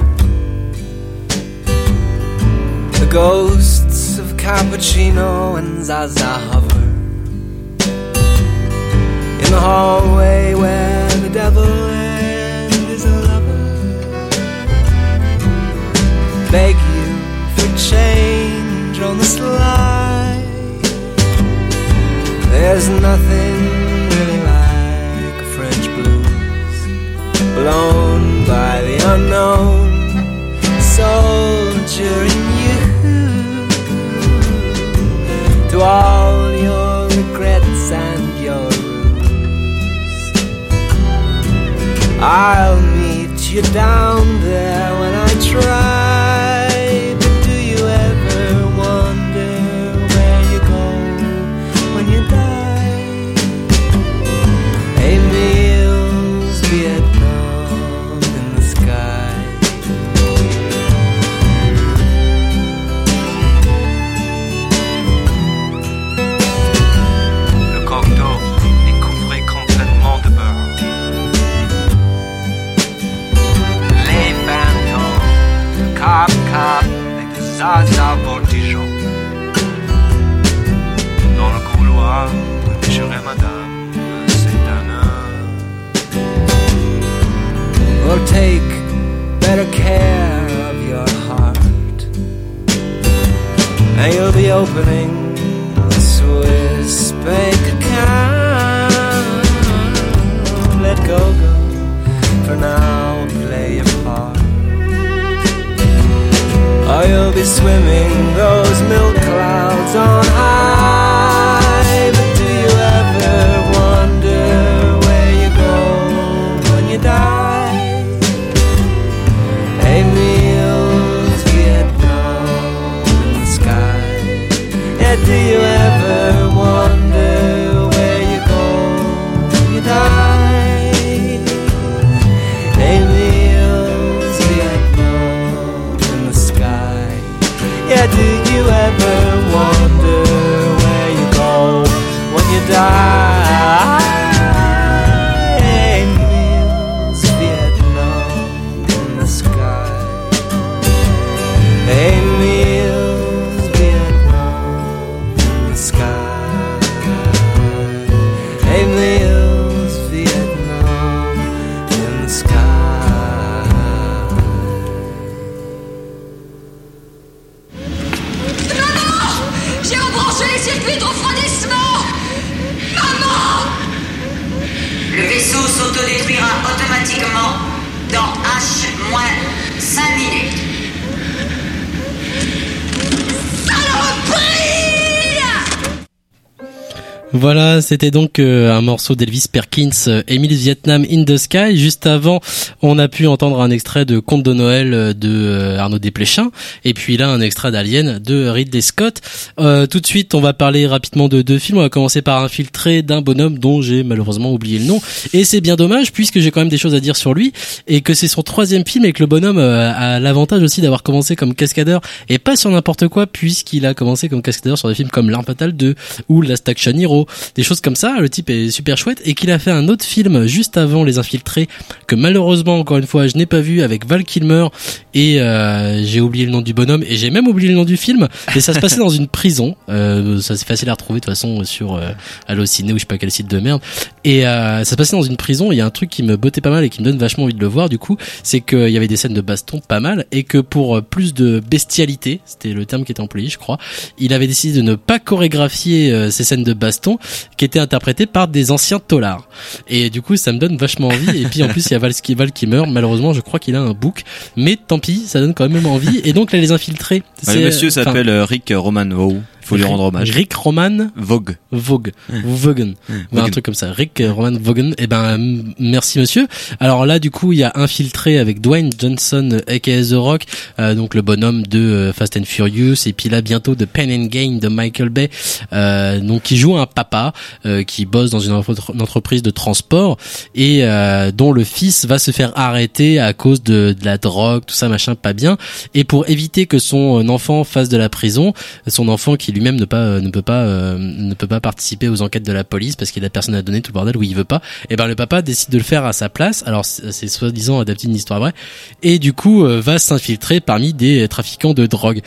Speaker 10: The ghosts of cappuccino and Zaza hover in the hallway where the devil and his lover beg you for change I'll meet you down there when I try. But do you ever wonder where you go when you die? Emil's Vietnam in the sky.
Speaker 1: Le cocktail est couvré complètement de beurre. Les fantômes, cap cap, avec des zaza voltigeants. Dans le couloir, je serai madame, c'est un heure.
Speaker 10: Well, take better care of your heart, and you'll be opening a Swiss bank account. Let go, for now, play your part. Or you'll be swimming those milk clouds on high. But do you ever wonder where you go when you die? Emil's Vietnam in the sky. Yeah, do you ever wonder where you go when you die? Emil's Vietnam in the sky. Yeah, do you ever wonder where you go when you die? Emil's Vietnam in the sky. Emil's Vietnam in the sky. Emil's Vietnam in the sky.
Speaker 18: J'ai rebranché les circuits de refroidissement. Maman!
Speaker 22: Le vaisseau s'autodétruira automatiquement dans H-5 minutes.
Speaker 5: Voilà, c'était donc un morceau d'Elvis Perkins, Emil's Vietnam in the Sky. Juste avant, on a pu entendre un extrait de Conte de Noël de Arnaud Desplechin, et puis là un extrait d'Alien de Ridley Scott. Tout de suite, on va parler rapidement de deux films. On va commencer par Infiltré d'un bonhomme dont j'ai malheureusement oublié le nom, et c'est bien dommage puisque j'ai quand même des choses à dire sur lui, et que c'est son 3e film et que le bonhomme a l'avantage aussi d'avoir commencé comme cascadeur et pas sur n'importe quoi, puisqu'il a commencé comme cascadeur sur des films comme L'Arme Fatale 2 ou Last Action Hero, des choses comme ça. Le type est super chouette, et qu'il a fait un autre film juste avant Les Infiltrés que malheureusement encore une fois je n'ai pas vu, avec Val Kilmer, et j'ai oublié le nom du bonhomme, et j'ai même oublié le nom du film, et ça se passait dans une prison. Ça c'est facile à retrouver de toute façon sur Allociné ou je sais pas quel site de merde, et ça se passait dans une prison. Il y a un truc qui me bottait pas mal et qui me donne vachement envie de le voir, du coup, c'est qu'il y avait des scènes de baston pas mal, et que pour plus de bestialité, c'était le terme qui était employé je crois, il avait décidé de ne pas chorégraphier ces scènes de baston qui étaient interprétées par des anciens taulards, et du coup ça me donne vachement envie. Et puis en plus il y a Val qui meurt, malheureusement je crois qu'il a un bouc, mais tant pis, ça donne quand même envie. Et donc là Les Infiltrés,
Speaker 6: le monsieur s'appelle Rick Roman Vogue. Faut lui rendre hommage.
Speaker 5: Rick Roman Vogue. Vaughan. Un truc comme ça. Rick Roman Vaughan. Eh ben, merci monsieur. Alors là, du coup, il y a Infiltré avec Dwayne Johnson, aka The Rock, donc le bonhomme de Fast and Furious, et puis là, bientôt de Pain and Gain de Michael Bay, donc qui joue un papa, qui bosse dans une entreprise de transport, et dont le fils va se faire arrêter à cause de la drogue, tout ça, machin, pas bien. Et pour éviter que son enfant fasse de la prison, son enfant qui lui-même ne peut pas participer aux enquêtes de la police parce qu'il a personne à donner, tout le bordel, où il veut pas, et ben le papa décide de le faire à sa place. Alors c'est soi-disant adapté d'une histoire vraie, et du coup va s'infiltrer parmi des trafiquants de drogue.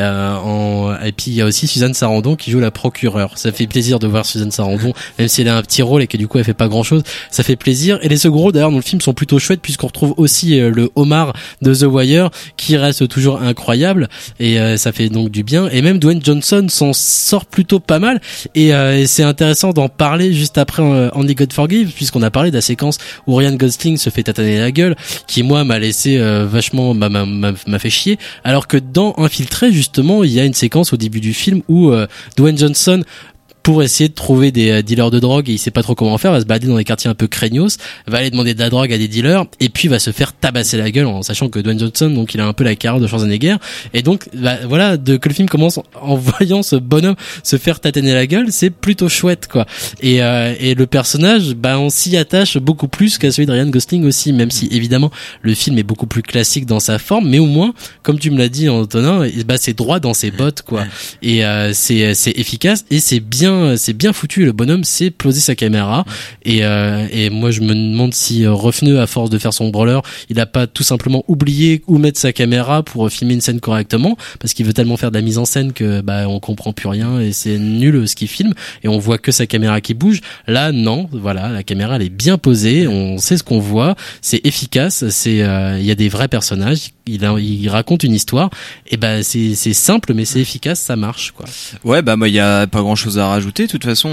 Speaker 5: Et puis il y a aussi Suzanne Sarandon qui joue la procureure. Ça fait plaisir de voir Suzanne Sarandon, même si elle a un petit rôle et que du coup elle fait pas grand chose, ça fait plaisir. Et les seconds rôles d'ailleurs dans le film sont plutôt chouettes, puisqu'on retrouve aussi le homard de The Wire qui reste toujours incroyable, et ça fait donc du bien. Et même Dwayne Johnson s'en sort plutôt pas mal, et c'est intéressant d'en parler juste après Only God Forgive, puisqu'on a parlé de la séquence où Ryan Gosling se fait tataner la gueule, qui moi m'a laissé vachement m'a fait chier, alors que dans Infiltré justement il y a une séquence au début du film où Dwayne Johnson pour essayer de trouver des dealers de drogue, et il sait pas trop comment faire, va se balader dans des quartiers un peu craignos, va aller demander de la drogue à des dealers, et puis va se faire tabasser la gueule, en sachant que Dwayne Johnson, donc il a un peu la carrière de Schwarzenegger, et donc voilà, que le film commence en voyant ce bonhomme se faire tataner la gueule, c'est plutôt chouette, quoi. Et le personnage, on s'y attache beaucoup plus qu'à celui de Ryan Gosling aussi, même si évidemment le film est beaucoup plus classique dans sa forme, mais au moins, comme tu me l'as dit, Antonin, c'est droit dans ses bottes, quoi. Et c'est efficace, et c'est bien foutu. Le bonhomme sait poser sa caméra, et moi je me demande si Refneux, à force de faire son brawler, il a pas tout simplement oublié où mettre sa caméra pour filmer une scène correctement, parce qu'il veut tellement faire de la mise en scène que on comprend plus rien, et c'est nul ce qu'il filme, et on voit que sa caméra qui bouge. Là non, voilà, la caméra elle est bien posée, on sait ce qu'on voit, c'est efficace, il y a des vrais personnages, il raconte une histoire, et c'est simple mais c'est efficace, ça marche, quoi.
Speaker 6: Ouais, moi il y a pas grand chose à rajouter, de toute façon.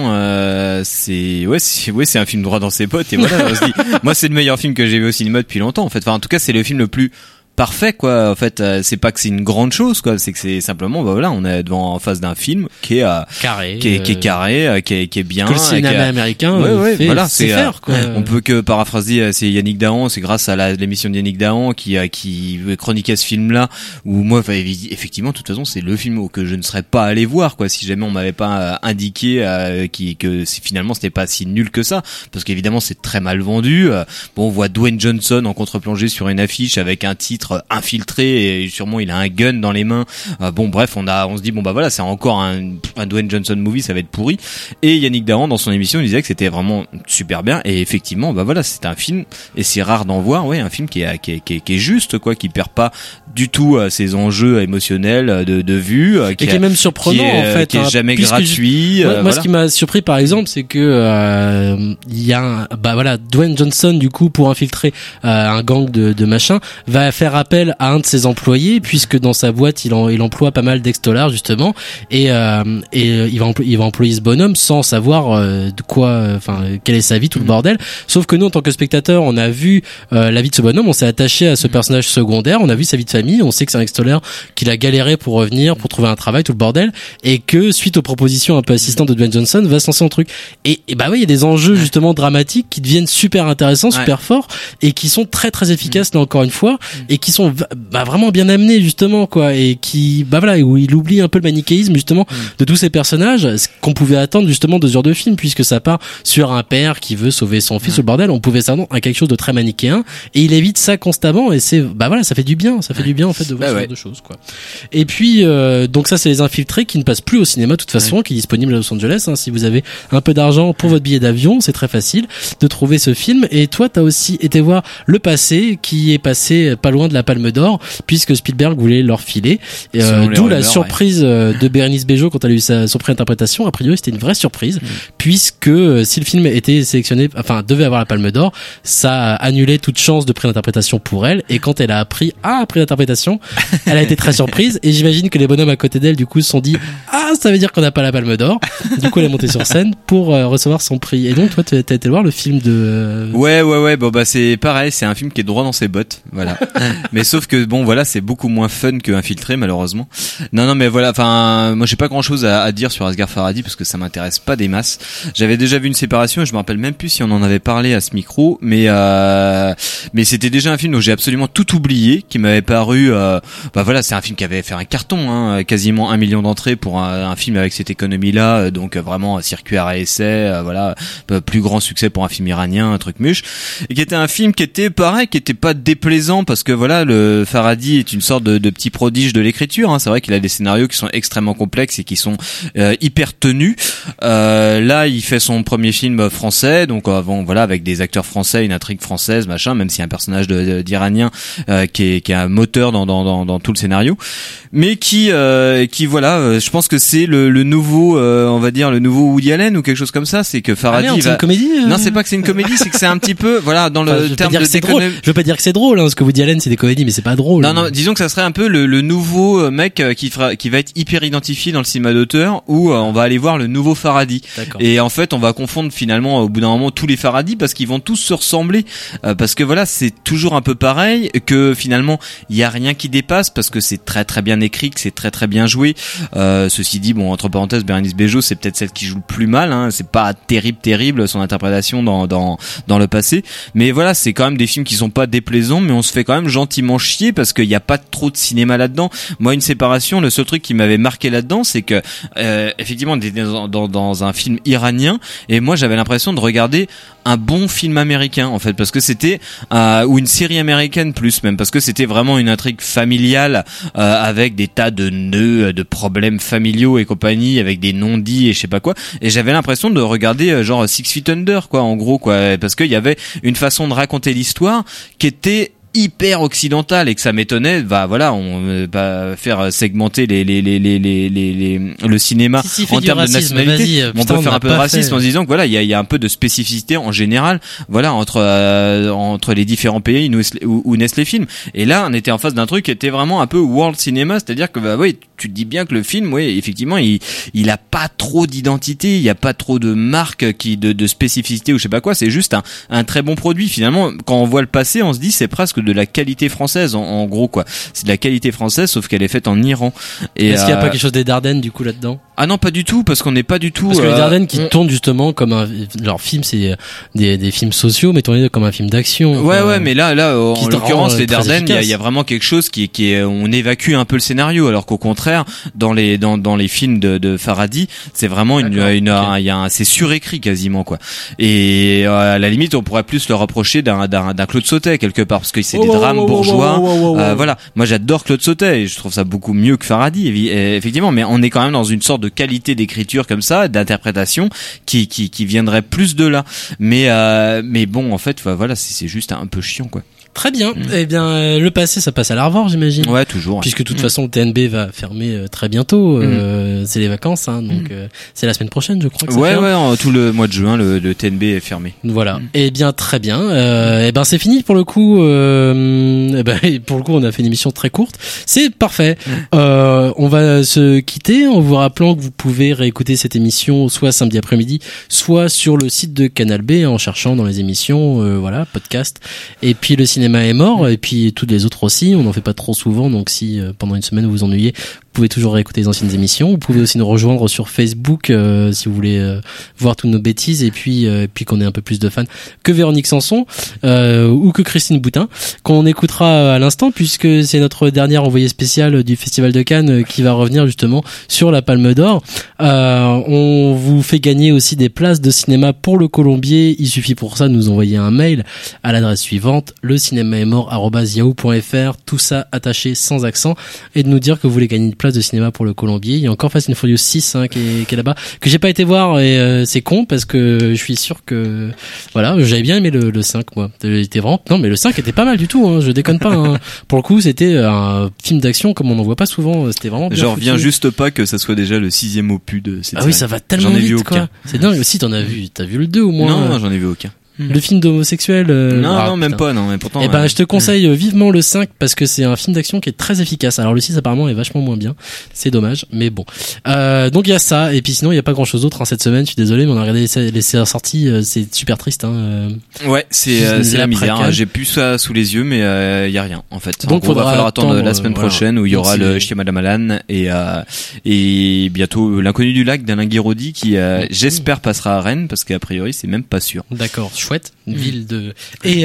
Speaker 6: C'est un film droit dans ses bottes, et voilà. On se dit, moi c'est le meilleur film que j'ai vu au cinéma depuis longtemps, en fait. Enfin, en tout cas c'est le film le plus parfait, quoi. En fait, c'est pas que c'est une grande chose, quoi, c'est que c'est simplement on est en face d'un film qui est
Speaker 5: carré,
Speaker 6: qui est carré, qui est bien,
Speaker 5: que le cinéma américain
Speaker 6: voilà,
Speaker 5: c'est faire, quoi.
Speaker 6: On peut que paraphraser, c'est Yannick Dahan, c'est grâce à l'émission de Yannick Dahan qui chroniquait ce film-là, où moi effectivement de toute façon c'est le film que je ne serais pas allé voir, quoi, si jamais on m'avait pas indiqué que finalement c'était pas si nul que ça, parce qu'évidemment c'est très mal vendu. On voit Dwayne Johnson en contre-plongée sur une affiche avec un titre infiltré, et sûrement il a un gun dans les mains. Bref, on se dit voilà, c'est encore un Dwayne Johnson movie, ça va être pourri. Et Yannick Dahan dans son émission il disait que c'était vraiment super bien, et effectivement voilà, c'est un film, et c'est rare d'en voir, un film qui est juste, quoi, qui perd pas du tout ses enjeux émotionnels de vue,
Speaker 5: et qui est même surprenant, en fait,
Speaker 6: qui est jamais gratuit.
Speaker 5: Moi ce qui m'a surpris par exemple, c'est que il y a Dwayne Johnson, du coup, pour infiltrer un gang de machin, va faire appel à un de ses employés, puisque dans sa boîte il emploie pas mal d'ex-dollars, justement, et il va employer ce bonhomme sans savoir quelle est sa vie, tout le bordel. Sauf que nous, en tant que spectateurs, on a vu la vie de ce bonhomme, on s'est attaché à ce personnage secondaire, on a vu sa vie de famille, on sait que c'est un ex-dollar, qu'il a galéré pour revenir, pour trouver un travail, tout le bordel, et que suite aux propositions un peu assistantes de Dwayne Johnson, va se lancer en truc. Et il y a des enjeux justement dramatiques qui deviennent super intéressants, super forts, et qui sont très très efficaces là encore une fois, et qui sont vraiment bien amenés, justement, quoi, et qui où il oublie un peu le manichéisme, justement, de tous ces personnages, ce qu'on pouvait attendre justement de ce genre de film, puisque ça part sur un père qui veut sauver son fils, le bordel, on pouvait s'attendre à quelque chose de très manichéen, et il évite ça constamment, et c'est ça fait du bien, en fait, de voir ce genre de choses, quoi. Et puis donc ça, c'est Les Infiltrés, qui ne passe plus au cinéma de toute façon, qui est disponible à Los Angeles, si vous avez un peu d'argent pour votre billet d'avion, c'est très facile de trouver ce film. Et toi, t'as aussi été voir Le Passé, qui est passé pas loin de la Palme d'Or, puisque Spielberg voulait leur filer, d'où la surprise de Bérénice Bejo quand elle a eu son pré-interprétation. A priori, c'était une vraie surprise, puisque si le film était sélectionné, devait avoir la Palme d'Or, ça annulait toute chance de pré-interprétation pour elle. Et quand elle a appris pré-interprétation, elle a été très surprise, et j'imagine que les bonhommes à côté d'elle, du coup, se sont dit ça veut dire qu'on n'a pas la Palme d'Or. Du coup, elle est montée sur scène pour recevoir son prix. Et donc, toi, t'as été voir le film de
Speaker 6: Ouais, c'est pareil, c'est un film qui est droit dans ses bottes, voilà. Mais sauf que c'est beaucoup moins fun que Infiltré, malheureusement. Non, mais voilà, moi j'ai pas grand chose à dire sur Asghar Farhadi, parce que ça m'intéresse pas des masses. J'avais déjà vu Une Séparation, et je me rappelle même plus si on en avait parlé à ce micro, mais c'était déjà un film où j'ai absolument tout oublié, qui m'avait paru c'est un film qui avait fait un carton, quasiment 1 million d'entrées pour un film avec cette économie-là, donc vraiment circuit arrêt essai, plus grand succès pour un film iranien, un truc muche, et qui était un film qui était pareil, qui était pas déplaisant, parce que le Farhadi est une sorte de petit prodige de l'écriture, c'est vrai qu'il a des scénarios qui sont extrêmement complexes et qui sont hyper tenus. Là, il fait son premier film français, donc avec des acteurs français, une intrigue française, machin, même s'il y a un personnage d'Iranien qui est un moteur dans tout le scénario, mais qui je pense que c'est le nouveau on va dire le nouveau Woody Allen ou quelque chose comme ça. C'est que Farhadi
Speaker 5: c'est une comédie
Speaker 6: Non, c'est pas que c'est une comédie, c'est que c'est un petit peu dans le terme de
Speaker 5: je veux pas dire que c'est drôle, parce que Woody Allen c'est des comédie, mais c'est pas drôle.
Speaker 6: Non, disons que ça serait un peu le nouveau mec qui va être hyper identifié dans le cinéma d'auteur, où on va aller voir le nouveau Faraday.
Speaker 5: D'accord.
Speaker 6: Et en fait, on va confondre finalement au bout d'un moment tous les Faraday parce qu'ils vont tous se ressembler, parce que voilà, c'est toujours un peu pareil, que finalement il y a rien qui dépasse parce que c'est très très bien écrit, que c'est très très bien joué. Ceci dit, bon, entre parenthèses, Bérénice Bejo, c'est peut-être celle qui joue le plus mal, hein. C'est pas terrible son interprétation dans le passé, mais voilà, c'est quand même des films qui sont pas déplaisants, mais on se fait quand même gentiment chier parce qu'il y a pas trop de cinéma là-dedans. Moi, Une séparation, le seul truc qui m'avait marqué là-dedans, c'est que effectivement, on était dans un film iranien, et moi j'avais l'impression de regarder un bon film américain en fait, parce que c'était ou une série américaine plus même, parce que c'était vraiment une intrigue familiale avec des tas de nœuds, de problèmes familiaux et compagnie, avec des non-dits et je sais pas quoi, et j'avais l'impression de regarder genre Six Feet Under quoi, en gros quoi, parce qu'il y avait une façon de raconter l'histoire qui était hyper occidental, et que ça m'étonnait. Bah voilà, on va faire segmenter le cinéma en termes de nationalité. On peut faire un peu de racisme en se disant que voilà, il y a un peu de spécificité en général, voilà, entre les différents pays où naissent les films. Et là, on était en face d'un truc qui était vraiment un peu world cinéma, c'est-à-dire que bah oui, tu te dis bien que le film, oui, effectivement, il a pas trop d'identité, il y a pas trop de marque de spécificité ou je sais pas quoi. C'est juste un très bon produit. Finalement, quand on voit le passé, on se dit c'est presque de la qualité française en gros quoi. C'est de la qualité française sauf qu'elle est faite en Iran. Et
Speaker 5: est-ce qu'il y a pas quelque chose des Dardennes du coup là-dedans?
Speaker 6: Ah non, pas du tout, parce qu'on n'est pas du tout.
Speaker 5: Parce que les Dardennes qui tournent justement comme leur film, c'est des films sociaux, mais tournés comme un film d'action.
Speaker 6: Ouais, mais là, en l'occurrence, les Dardennes, il y a vraiment quelque chose qui est, on évacue un peu le scénario, alors qu'au contraire, dans les films de Faraday, c'est vraiment c'est surécrit quasiment quoi. Et à la limite, on pourrait plus le rapprocher d'un Claude Sautet quelque part, parce que c'est des drames bourgeois. Voilà, moi j'adore Claude Sautet et je trouve ça beaucoup mieux que Faraday, effectivement, mais on est quand même dans une sorte de qualité d'écriture comme ça, d'interprétation qui viendrait plus de là. Mais bon, en fait, voilà, c'est juste un peu chiant quoi.
Speaker 5: Très bien. Eh bien, le passé, ça passe à la revoir, j'imagine.
Speaker 6: Ouais, toujours.
Speaker 5: Puisque de toute façon, le TNB va fermer très bientôt. C'est les vacances, hein, donc c'est la semaine prochaine, je crois. Que ça ferme.
Speaker 6: Tout le mois de juin, le TNB est fermé.
Speaker 5: Voilà. Eh bien, très bien. Eh ben, c'est fini pour le coup. Pour le coup, on a fait une émission très courte. C'est parfait. On va se quitter en vous rappelant que vous pouvez réécouter cette émission soit samedi après-midi, soit sur le site de Canal B en cherchant dans les émissions, voilà, podcast. Et puis le cinéma est mort, et puis toutes les autres aussi. On n'en fait pas trop souvent, donc si pendant une semaine vous vous ennuyez, vous pouvez toujours réécouter les anciennes émissions. Vous pouvez aussi nous rejoindre sur Facebook si vous voulez voir toutes nos bêtises, et puis qu'on ait un peu plus de fans que Véronique Sanson ou que Christine Boutin, qu'on écoutera à l'instant, puisque c'est notre dernière envoyée spéciale du Festival de Cannes qui va revenir justement sur la Palme d'Or. On vous fait gagner aussi des places de cinéma pour le Colombier. Il suffit pour ça de nous envoyer un mail à l'adresse suivante, lecinémaestmort@yahoo.fr, tout ça attaché sans accent, et de nous dire que vous voulez gagner une place de cinéma pour le Colombier. Il y a encore Fast and Furious 6 qui est là-bas, que j'ai pas été voir, et c'est con parce que je suis sûr que voilà, j'avais bien aimé le 5 moi. Était vraiment non, mais le 5 était pas mal du tout, hein, je déconne pas, hein. Pour le coup, c'était un film d'action comme on en voit pas souvent, c'était vraiment bien.
Speaker 6: Je reviens juste pas que ça soit déjà le 6e opus de cette série.
Speaker 5: Oui, ça va tellement vite quoi. C'est dingue. Si t'as vu le 2 au moins.
Speaker 6: Non, j'en ai vu aucun.
Speaker 5: Le film d'homosexuel
Speaker 6: non, même pas, non, mais pourtant.
Speaker 5: Eh ben, je te conseille vivement le 5 parce que c'est un film d'action qui est très efficace. Alors le 6 apparemment est vachement moins bien. C'est dommage, mais bon. Donc il y a ça, et puis sinon il y a pas grand chose d'autre cette semaine, je suis désolé, mais on a regardé les sorties, c'est super triste, hein.
Speaker 6: Ouais, c'est la misère. J'ai plus ça sous les yeux, mais il y a rien en fait.
Speaker 5: Donc
Speaker 6: il va falloir attendre la semaine prochaine où il y aura le Shyamalan et bientôt L'inconnu du lac d'Alain Guiraudy qui j'espère passera à Rennes, parce qu'a priori c'est même pas sûr.
Speaker 5: D'accord. Chouette, une ville de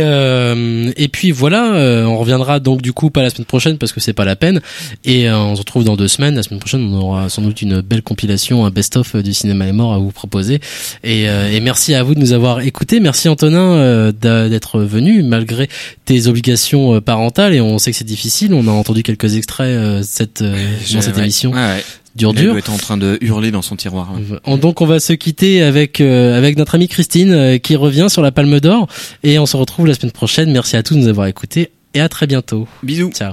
Speaker 5: et puis voilà, on reviendra donc du coup pas la semaine prochaine parce que c'est pas la peine, et on se retrouve dans 2 semaines. La semaine prochaine on aura sans doute une belle compilation, un best-of du cinéma est mort à vous proposer, et merci à vous de nous avoir écoutés. Merci Antonin d'être venu malgré tes obligations parentales, et on sait que c'est difficile. On a entendu quelques extraits dans cette émission.
Speaker 6: Ouais.
Speaker 5: Dur.
Speaker 6: Il doit être en train de hurler dans son tiroir.
Speaker 5: Donc on va se quitter avec notre amie Christine qui revient sur la Palme d'Or, et on se retrouve la semaine prochaine. Merci à tous de nous avoir écoutés, et à très bientôt.
Speaker 6: Bisous.
Speaker 5: Ciao.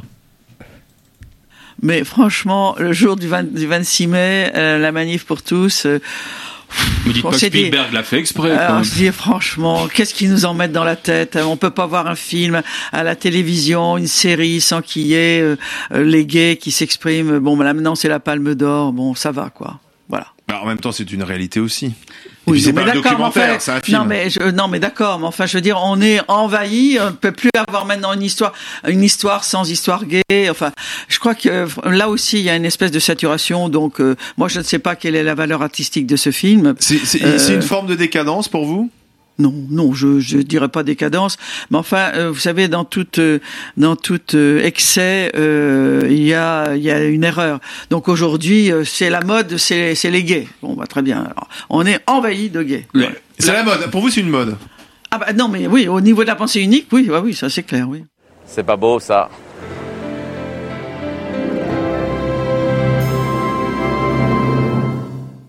Speaker 2: Mais franchement, le jour du 26 mai, la manif pour tous, Me dites pas que Spielberg l'a fait exprès.
Speaker 4: Alors, je dis franchement, qu'est-ce qu'ils nous en mettent dans la tête? On peut pas voir un film à la télévision, une série, sans qu'il y ait les gays qui s'expriment. Bon, là maintenant c'est la Palme d'Or. Bon, ça va quoi. Voilà.
Speaker 2: Bah, en même temps, c'est une réalité aussi. Et
Speaker 4: Oui,
Speaker 2: puis c'est
Speaker 4: mais
Speaker 2: pas un documentaire,
Speaker 4: enfin,
Speaker 2: c'est un film.
Speaker 4: Non, mais d'accord. Mais enfin, je veux dire, on est envahi. On ne peut plus avoir maintenant une histoire sans histoire gay. Enfin, je crois que là aussi, il y a une espèce de saturation. Donc, moi, je ne sais pas quelle est la valeur artistique de ce film.
Speaker 2: C'est une forme de décadence pour vous?
Speaker 4: Non, je dirais pas décadence, mais enfin, vous savez, dans tout excès, il y a une erreur. Donc aujourd'hui, c'est la mode, c'est les gays. Bon, bah très bien. Alors, on est envahi de gays.
Speaker 2: Ouais. C'est la mode. Pour vous, c'est une mode?
Speaker 4: Ah bah non, mais oui, au niveau de la pensée unique, oui, ça c'est clair, oui.
Speaker 7: C'est pas beau ça.